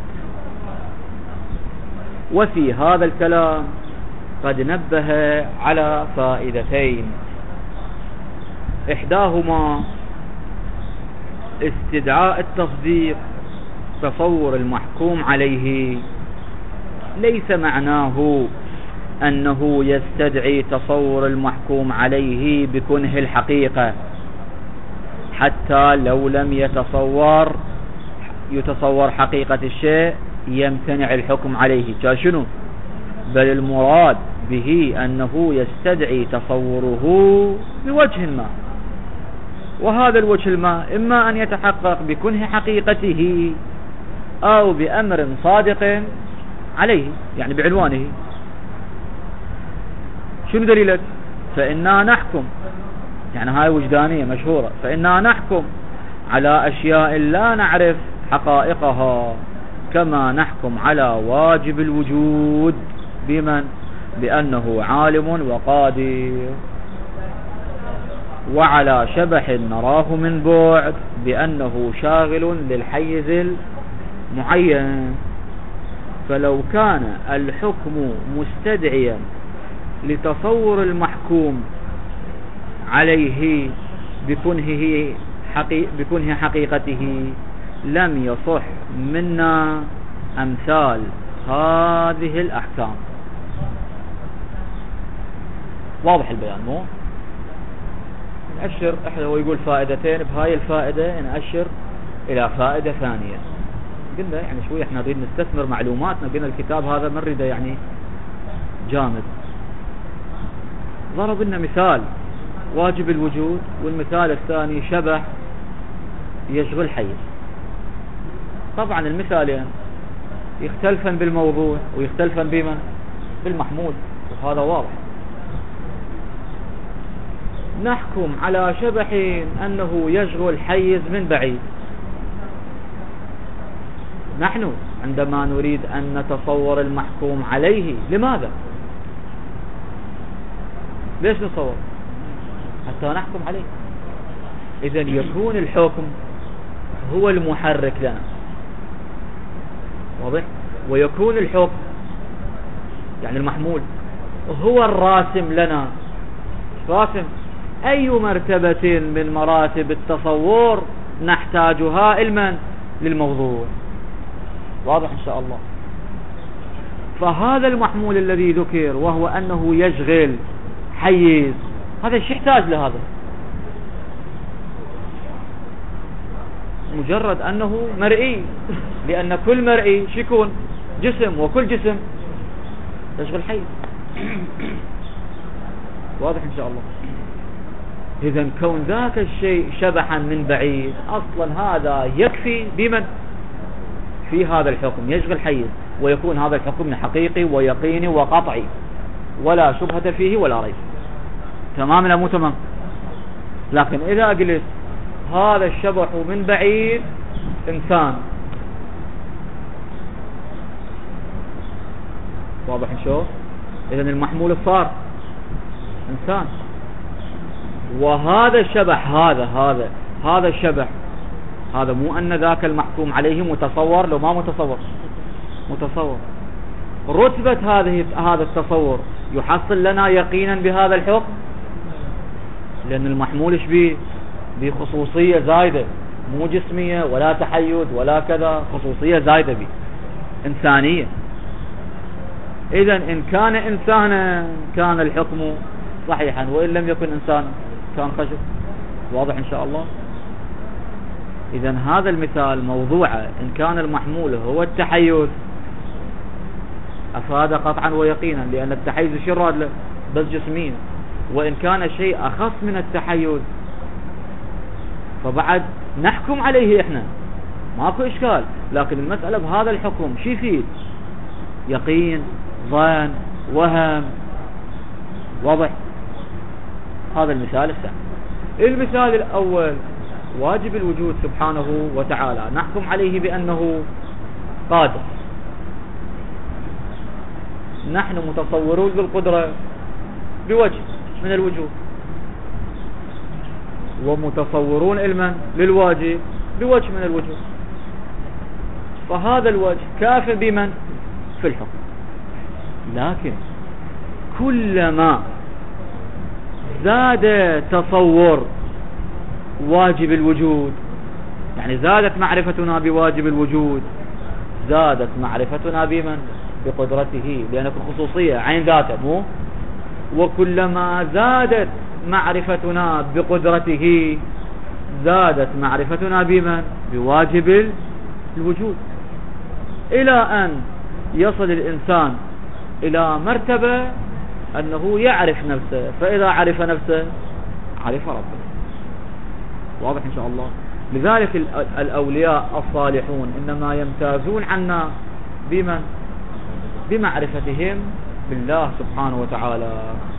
وفي هذا الكلام قد نبه على فائدتين، إحداهما استدعاء التصديق تصور المحكوم عليه ليس معناه أنه يستدعي تصور المحكوم عليه بكنه الحقيقة، حتى لو لم يتصور حقيقة الشيء يمتنع الحكم عليه. شنو؟ بل المراد به أنه يستدعي تصوره بوجه ما، وهذا الوجه ما إما أن يتحقق بكنه حقيقته أو بأمر صادق عليه، يعني بعنوانه. شنو دليلك؟ فإنا نحكم، يعني هاي وجدانية مشهورة، فإنا نحكم على أشياء لا نعرف حقائقها كما نحكم على واجب الوجود بمن؟ بأنه عالم وقادر، وعلى شبح نراه من بعد بأنه شاغل للحيز المعين. فلو كان الحكم مستدعيا لتصور المحكوم عليه بكنه حقيقته لم يصح منا أمثال هذه الأحكام. واضح البيان مو؟ نأشر احنا ويقول فائدتين، بهاي الفائدة نأشر إلى فائدة ثانية. قلنا يعني شوي احنا نريد نستثمر معلوماتنا، قلنا الكتاب هذا ما نريده يعني جامد. ضرب لنا مثال واجب الوجود، والمثال الثاني شبح يشغل حيز. طبعا المثالين يختلفن بالموضوع ويختلفن بمن؟ بالمحمول، وهذا واضح. نحكم على شبح أنه يشغل حيز من بعيد. نحن عندما نريد أن نتصور المحكوم عليه، لماذا؟ ليش نصور؟ حتى نحكم عليه. إذن يكون الحكم هو المحرك لنا، واضح؟ ويكون الحكم يعني المحمول هو الراسم لنا. راسم أي مرتبة من مراتب التصور نحتاجها علما للموضوع. واضح إن شاء الله. فهذا المحمول الذي ذكر وهو أنه يشغل حيز، هذا الشيء يحتاج لهذا، مجرد أنه مرئي، لأن كل مرئي يكون جسم، وكل جسم يشغل حيز. واضح إن شاء الله. إذن كون ذاك الشيء شبحا من بعيد أصلا هذا يكفي بمن؟ في هذا الحكم يشغل حيز، ويكون هذا الحكم حقيقي ويقيني وقطعي ولا شبهة فيه ولا ريب. تمام لا مو تمام؟ لكن إذا قلت هذا الشبح من بعيد إنسان، واضح شو؟ إذن المحمول صار إنسان، وهذا الشبح هذا الشبح هذا مو أن ذاك المحكوم عليه متصور، لو ما متصور. رتبة هذا التصور يحصل لنا يقينا بهذا الحكم، لأن المحمول به بخصوصية زايدة، مو جسمية ولا تحيز ولا كذا، خصوصية زايدة به، إنسانية. إذن إن كان إنسانا كان الحكم صحيحا، وإن لم يكن إنسان كان خشب. واضح إن شاء الله. إذن هذا المثال موضوعه إن كان المحمول هو التحيز أفاد قطعا ويقينا، لأن التحيز شراد له بس جسمين، وإن كان شيء أخص من التحيز فبعد نحكم عليه إحنا، ماكو إشكال. لكن المسألة بهذا الحكم شي فيه؟ يقين، ظن، وهم. واضح؟ هذا المثال الثاني. المثال الأول واجب الوجود سبحانه وتعالى، نحكم عليه بأنه قادر. نحن متصورون بالقدرة بوجه من الوجود، ومتصورون علما للواجب بوجه من الوجود، فهذا الوجه كاف بمن؟ في الحكم. لكن كلما زاد تصور واجب الوجود يعني زادت معرفتنا بواجب الوجود، زادت معرفتنا بمن؟ بقدرته، لأنك الخصوصية عين ذاته مو. وكلما زادت معرفتنا بقدرته زادت معرفتنا بمن؟ بواجب الوجود، إلى أن يصل الإنسان إلى مرتبة أنه يعرف نفسه، فإذا عرف نفسه عرف ربه. واضح إن شاء الله. لذلك الأولياء الصالحون إنما يمتازون عنا بمن؟ بمعرفتهم بالله سبحانه وتعالى.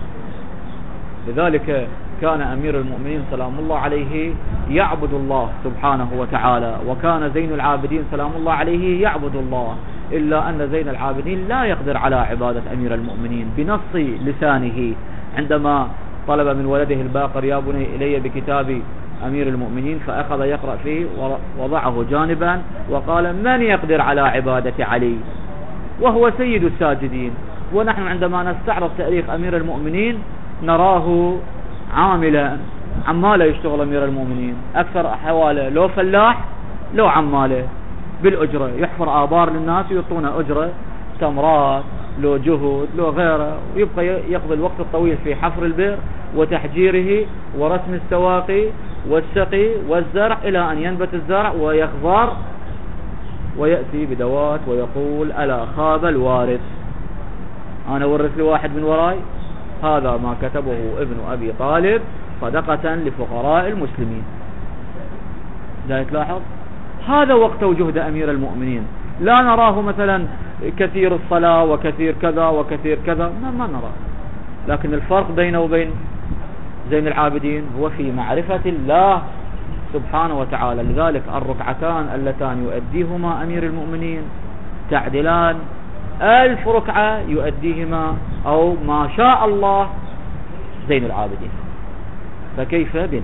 لذلك كان أمير المؤمنين سلام الله عليه يعبد الله سبحانه وتعالى، وكان زين العابدين سلام الله عليه يعبد الله، إلا أن زين العابدين لا يقدر على عبادة أمير المؤمنين بنص لسانه، عندما طلب من ولده الباقر يا بني إلي بكتاب أمير المؤمنين، فأخذ يقرأ فيه ووضعه جانبا وقال من يقدر على عبادة علي وهو سيد الساجدين. ونحن عندما نستعرض تاريخ أمير المؤمنين نراه عماله يشتغل أمير المؤمنين، أكثر أحواله لو فلاح لو عماله بالأجرة، يحفر آبار للناس ويعطونه أجرة، تمرات لو جهد لو غيره، ويبقى يقضي الوقت الطويل في حفر البئر وتحجيره ورسم السواقي والسقي والزرع، إلى أن ينبت الزرع ويخضر ويأتي بدوات ويقول ألا خاب الوارث، أنا ورث لواحد من وراي، هذا ما كتبه ابن أبي طالب صدقة لفقراء المسلمين. لا تلاحظ هذا وقت وجهد أمير المؤمنين، لا نراه مثلا كثير الصلاة وكثير كذا وكثير كذا، ما نرى. لكن الفرق بينه وبين زين العابدين هو في معرفة الله سبحانه وتعالى. لذلك الركعتان اللتان يؤديهما أمير المؤمنين تعدلان 1000 ركعة يؤديهما أو ما شاء الله زين العابدين، فكيف بنا؟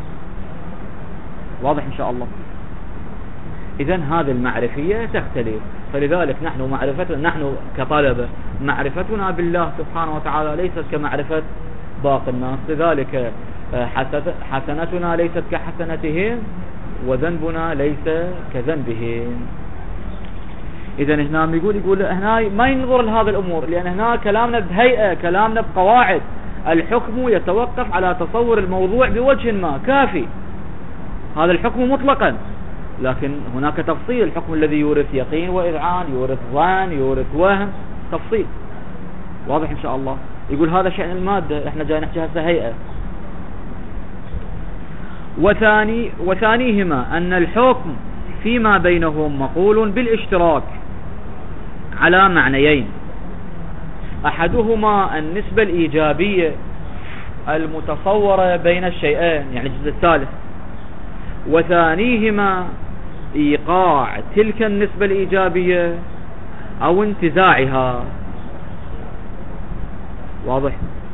واضح إن شاء الله. إذن هذه المعرفية تختلف. فلذلك نحن كطلبة معرفتنا بالله سبحانه وتعالى ليست كمعرفة باقي الناس. لذلك حسنتنا ليست كحسنتهم وذنبنا ليس كذنبهم. إذن هنا يقول هنا ما ينظر لهذا الأمور، لأن هنا كلامنا بهيئة، كلامنا بقواعد. الحكم يتوقف على تصور الموضوع بوجه ما كافي، هذا الحكم مطلقا. لكن هناك تفصيل، الحكم الذي يورث يقين وإذعان، يورث ظن، يورث وهم، تفصيل. واضح إن شاء الله. يقول هذا شأن المادة، احنا جاي نحكي هسه هيئة. وثانيهما أن الحكم فيما بينهم مقول بالاشتراك على معنيين، أحدهما النسبة الإيجابية المتصورة بين الشيئين، يعني الجزء الثالث، وثانيهما إيقاع تلك النسبة الإيجابية أو انتزاعها. واضح؟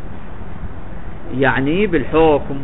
يعني بالحكم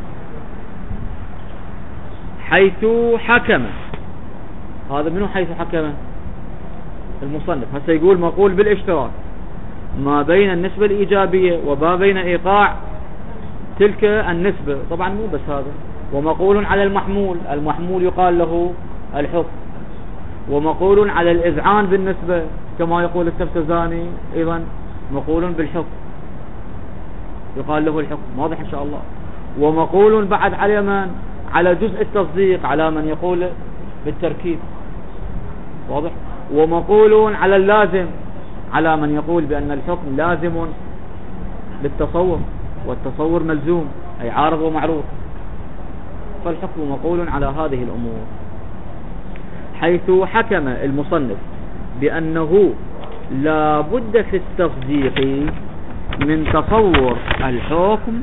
حيث حكم، هذا منه حيث حكم؟ المصنف هسه يقول مقول بالاشتراك ما بين النسبة الإيجابية وما بين إيقاع تلك النسبة، طبعا مو بس هذا. ومقول على المحمول يقال له الحكم، ومقول على الإذعان بالنسبة كما يقول التفتزاني أيضا مقول بالحكم يقال له الحكم. واضح إن شاء الله. ومقول بعد على من؟ على جزء التصديق، على من يقول بالتركيب. واضح. ومقول على اللازم، على من يقول بأن الحكم لازم للتصور، والتصور ملزوم أي عارض ومعروض. فالحكم مقول على هذه الأمور. حيث حكم المصنف بأنه لا بد في التصديق من تصور الحكم،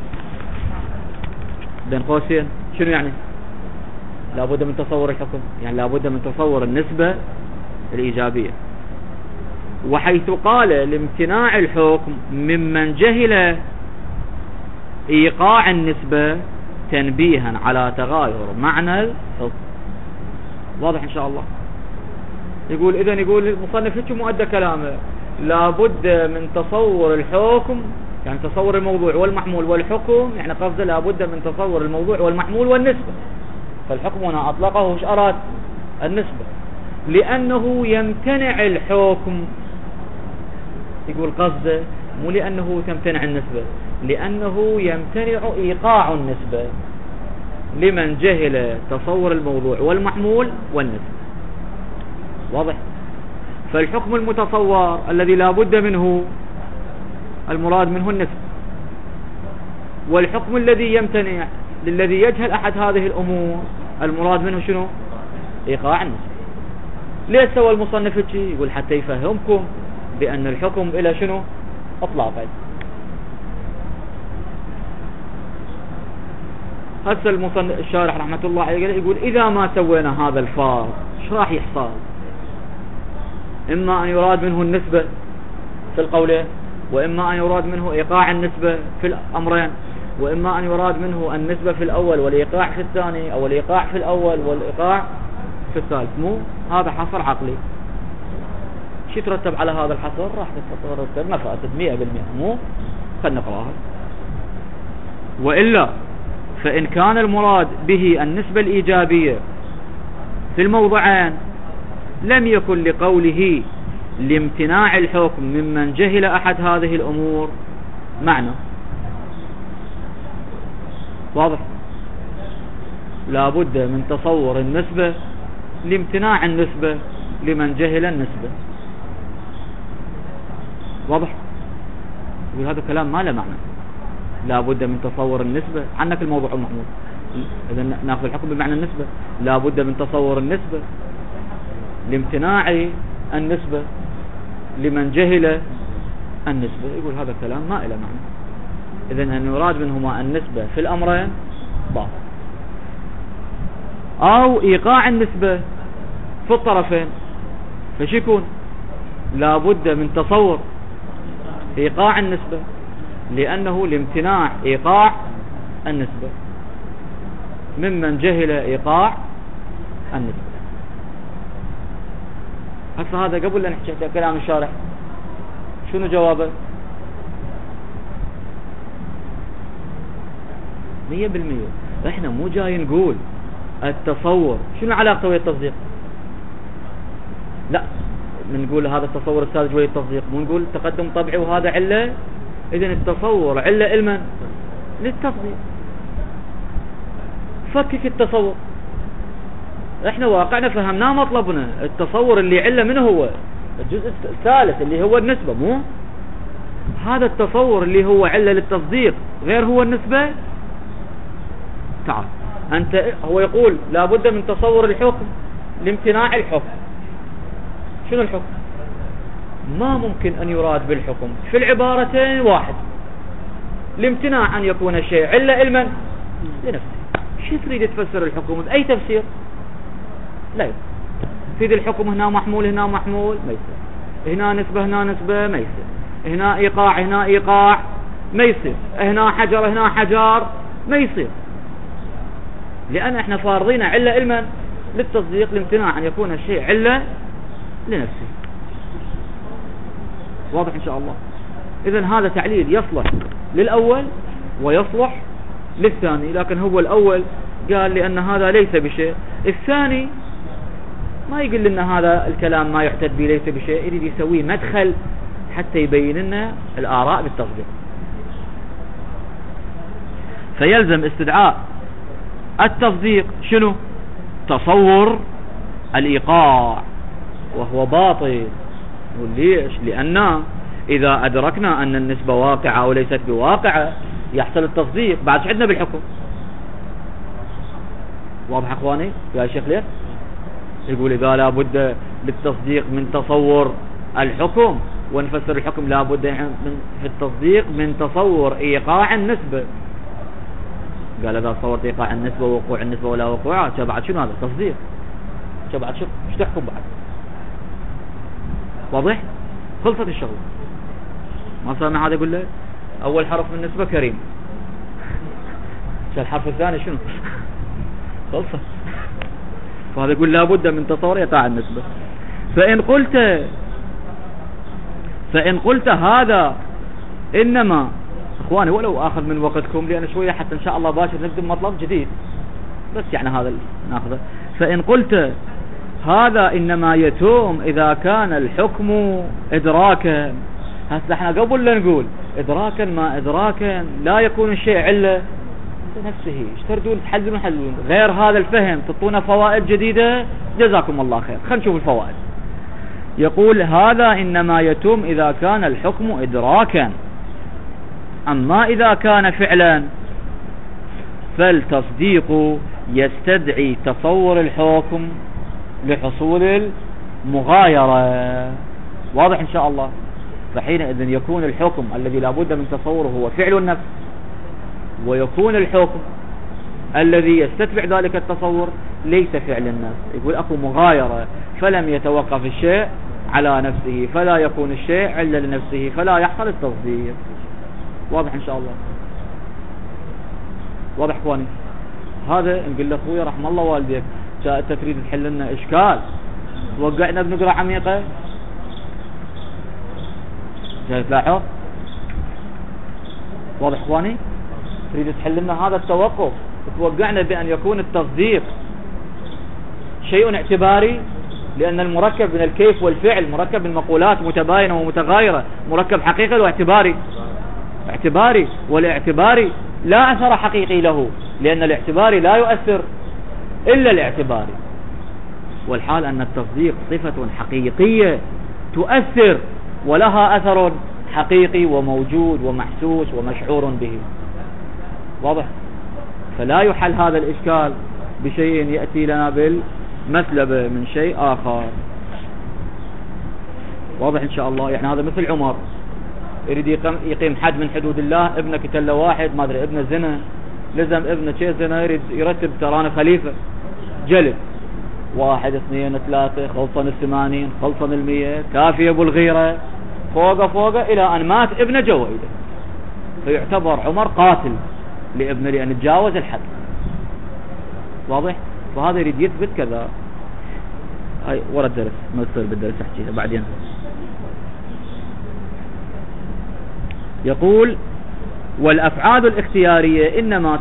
بين قوسين شنو يعني؟ لا بد من تصور الحكم، يعني لا بد من تصور النسبة الإيجابية. وحيث قال لامتناع الحكم ممن جهل إيقاع النسبة تنبيها على تغاير معنى الحكم. واضح إن شاء الله. يقول إذن يقول المصنف هيك مؤدى كلامه، لا بد من تصور الحكم، يعني تصور الموضوع والمحمول، والحكم يعني قصده لا بد من تصور الموضوع والمحمول والنسبة. فالحكم هنا أطلقه وش أراد؟ النسبة، لأنه يمتنع الحكم. يقول قصده مو لأنه تمتنع النسبة، لأنه يمتنع إيقاع النسبة لمن جهل تصور الموضوع والمحمول والنسبة. واضح؟ فالحكم المتصور الذي لا بد منه المراد منه النسبة، والحكم الذي يمتنع للذي يجهل أحد هذه الأمور المراد منه شنو؟ إيقاع النسبة. ليش سوى المصنف هيك؟ يقول حتى يفهمكم بأن الحكم إلى شنو؟ أطلاقا. هسه المصنف الشارح رحمة الله عليه يقول إذا ما سوينا هذا الفارق ايش راح يحصل؟ إما أن يراد منه النسبة في القولين، وإما أن يراد منه إيقاع النسبة في الأمرين، وإما أن يراد منه النسبة في الأول والإيقاع في الثاني، أو الإيقاع في الأول والإيقاع في الثالث. مو هذا حصر عقلي. شو يترتب على هذا الحصر؟ راح تترتب مفاسد 100%. مو خلنا نقراها. وإلا فإن كان المراد به النسبة الإيجابية في الموضعين لم يكن لقوله لامتناع الحكم ممن جهل أحد هذه الأمور معنى. واضح؟ لا بد من تصور النسبة لامتناع النسبة لمن جهل النسبة. واضح؟ وهذا كلام ما له معنى. لا بد من تصور النسبة، عنك الموضوع المحمول. إذا نأخذ الحكم بمعنى النسبة، لا بد من تصور النسبة لامتناع النسبة لمن جهل النسبة. يقول هذا كلام ما له معنى. إذن أن يراد منهما النسبة في الأمرين باطل، أو إيقاع النسبة في الطرفين. فش يكون؟ لا بد من تصور إيقاع النسبة، لأنه لامتناع إيقاع النسبة ممن جهل إيقاع النسبة. هسه هذا قبل أن نحكي كلام الشارح شنو جوابه؟ 100%. احنا مو جاي نقول التصور شنو علاقته ويا التصديق، لا نقول هذا التصور الساذج ويا التصديق، مو نقول تقدم طبعي وهذا علة. إذن التصور علة لمن؟ للتصديق. فكك التصور، احنا واقعنا فهمناه مطلبنا. التصور اللي علة منه هو الجزء الثالث اللي هو النسبة. مو هذا التصور اللي هو علة للتصديق غير هو النسبة. تعال أنت، هو يقول لا بد من تصور الحكم لامتناع الحكم. شنو الحكم؟ ما ممكن أن يراد بالحكم في العبارتين واحد. الامتناع أن يكون الشيء علة لمن؟ لنفسه. شو تريد تفسر الحكم بأي تفسير؟ لا يصير. تريد الحكم هنا محمول هنا محمول، ما يصير. هنا نسبة هنا نسبة، ما يصير. هنا إيقاع هنا إيقاع، ما يصير. هنا حجر هنا حجر، ما يصير. لأن احنا فارضين علة لمن؟ للتصديق. الامتناع أن يكون الشيء علة لنفسه. واضح إن شاء الله؟ إذن هذا تعليل يصلح للأول ويصلح للثاني، لكن هو الأول قال لأن هذا ليس بشيء، الثاني ما يقول لنا هذا الكلام ما يحتج به ليس بشيء، يريد يسويه مدخل حتى يبين لنا الآراء بالتصديق. فيلزم استدعاء التصديق شنو؟ تصور الإيقاع، وهو باطل. وليش؟ لأن إذا أدركنا أن النسبة واقعة أو ليست بواقعة يحصل التصديق. بعد عندنا بالحكم. واضح أخواني يا شيخ؟ ليه يقول إذا لا بد للتصديق من تصور الحكم، ونفسر الحكم لا بد في التصديق من تصور إيقاع النسبة. قال إذا صورت إيقاع النسبة ووقوع النسبة ولا وقوعها بعد شنو هذا؟ تصديق. بعد شو تحكم بعد؟ واضح؟ خلصت الشغل. ما سامع هذا يقول له أول حرف من النسبة كريم، الحرف الثاني شنو؟ خلصت. فهذا يقول لا بد من تصور إيقاع النسبة. فإن قلت هذا إنما، إخواني ولو آخذ من وقتكم لأن شوية حتى إن شاء الله باشر نقدم مطلب جديد. بس يعني هذا ناخذه. فإن قلت هذا إنما يتم إذا كان الحكم إدراكا، هسه احنا قبل لا نقول إدراكا ما إدراكا لا يكون الشيء علة نفسه، ايش تردون تحللون غير هذا الفهم تعطونا فوائد جديدة، جزاكم الله خير. خلينا نشوف الفوائد. يقول هذا إنما يتم إذا كان الحكم إدراكا، أما إذا كان فعلا فالتصديق يستدعي تصور الحكم لحصول المغايرة. واضح إن شاء الله؟ فحينئذ يكون الحكم الذي لا بد من تصوره هو فعل النفس، ويكون الحكم الذي يستتبع ذلك التصور ليس فعل النفس. يقول أكو مغايرة، فلم يتوقف الشيء على نفسه، فلا يكون الشيء علة لنفسه، فلا يحصل التصديق. واضح إن شاء الله؟ واضح إخواني؟ هذا نقول له أخويا رحم الله والديك، أنت تريد تحل لنا إشكال توقعنا بنقرأ عميقة، جاي تلاحظ؟ واضح إخواني؟ تريد تحل لنا هذا التوقف، توقعنا بأن يكون التصديق شيء اعتباري، لأن المركب من الكيف والفعل مركب من مقولات متباينة ومتغايرة، مركب حقيقي واعتباري. اعتباري، والاعتباري لا أثر حقيقي له، لأن الاعتباري لا يؤثر إلا الاعتباري، والحال أن التصديق صفة حقيقية تؤثر ولها أثر حقيقي وموجود ومحسوس ومشعور به. واضح؟ فلا يحل هذا الإشكال بشيء يأتي لنا بالمثلبة من شيء آخر. واضح إن شاء الله؟ يعني هذا مثل عمر يريد يقيم حد من حدود الله، ابنه قتل له واحد ما أدري، ابنه زنا، لزم ابنه شيء زنا، يريد يرتب ترانه خليفة، جلد 1 2 3 خلصن 80 خلصن 100 كافي ابو الغيرة فوق الى ان مات ابنه جوا ايده، فيعتبر عمر قاتل لابنه لان تجاوز الحد. واضح؟ فهذا يريد يثبت كذا. هاي ورا الدرس، ما تصير بالدرس احكيها بعدين. يقول والافعال الاختيارية انما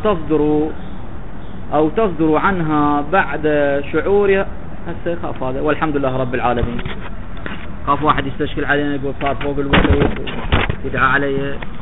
تصدر عنها بعد شعورها. هسه خاف هذا، والحمد لله رب العالمين. خاف واحد يستشكل علينا يقول صار فوق الوقت ويدعى علي.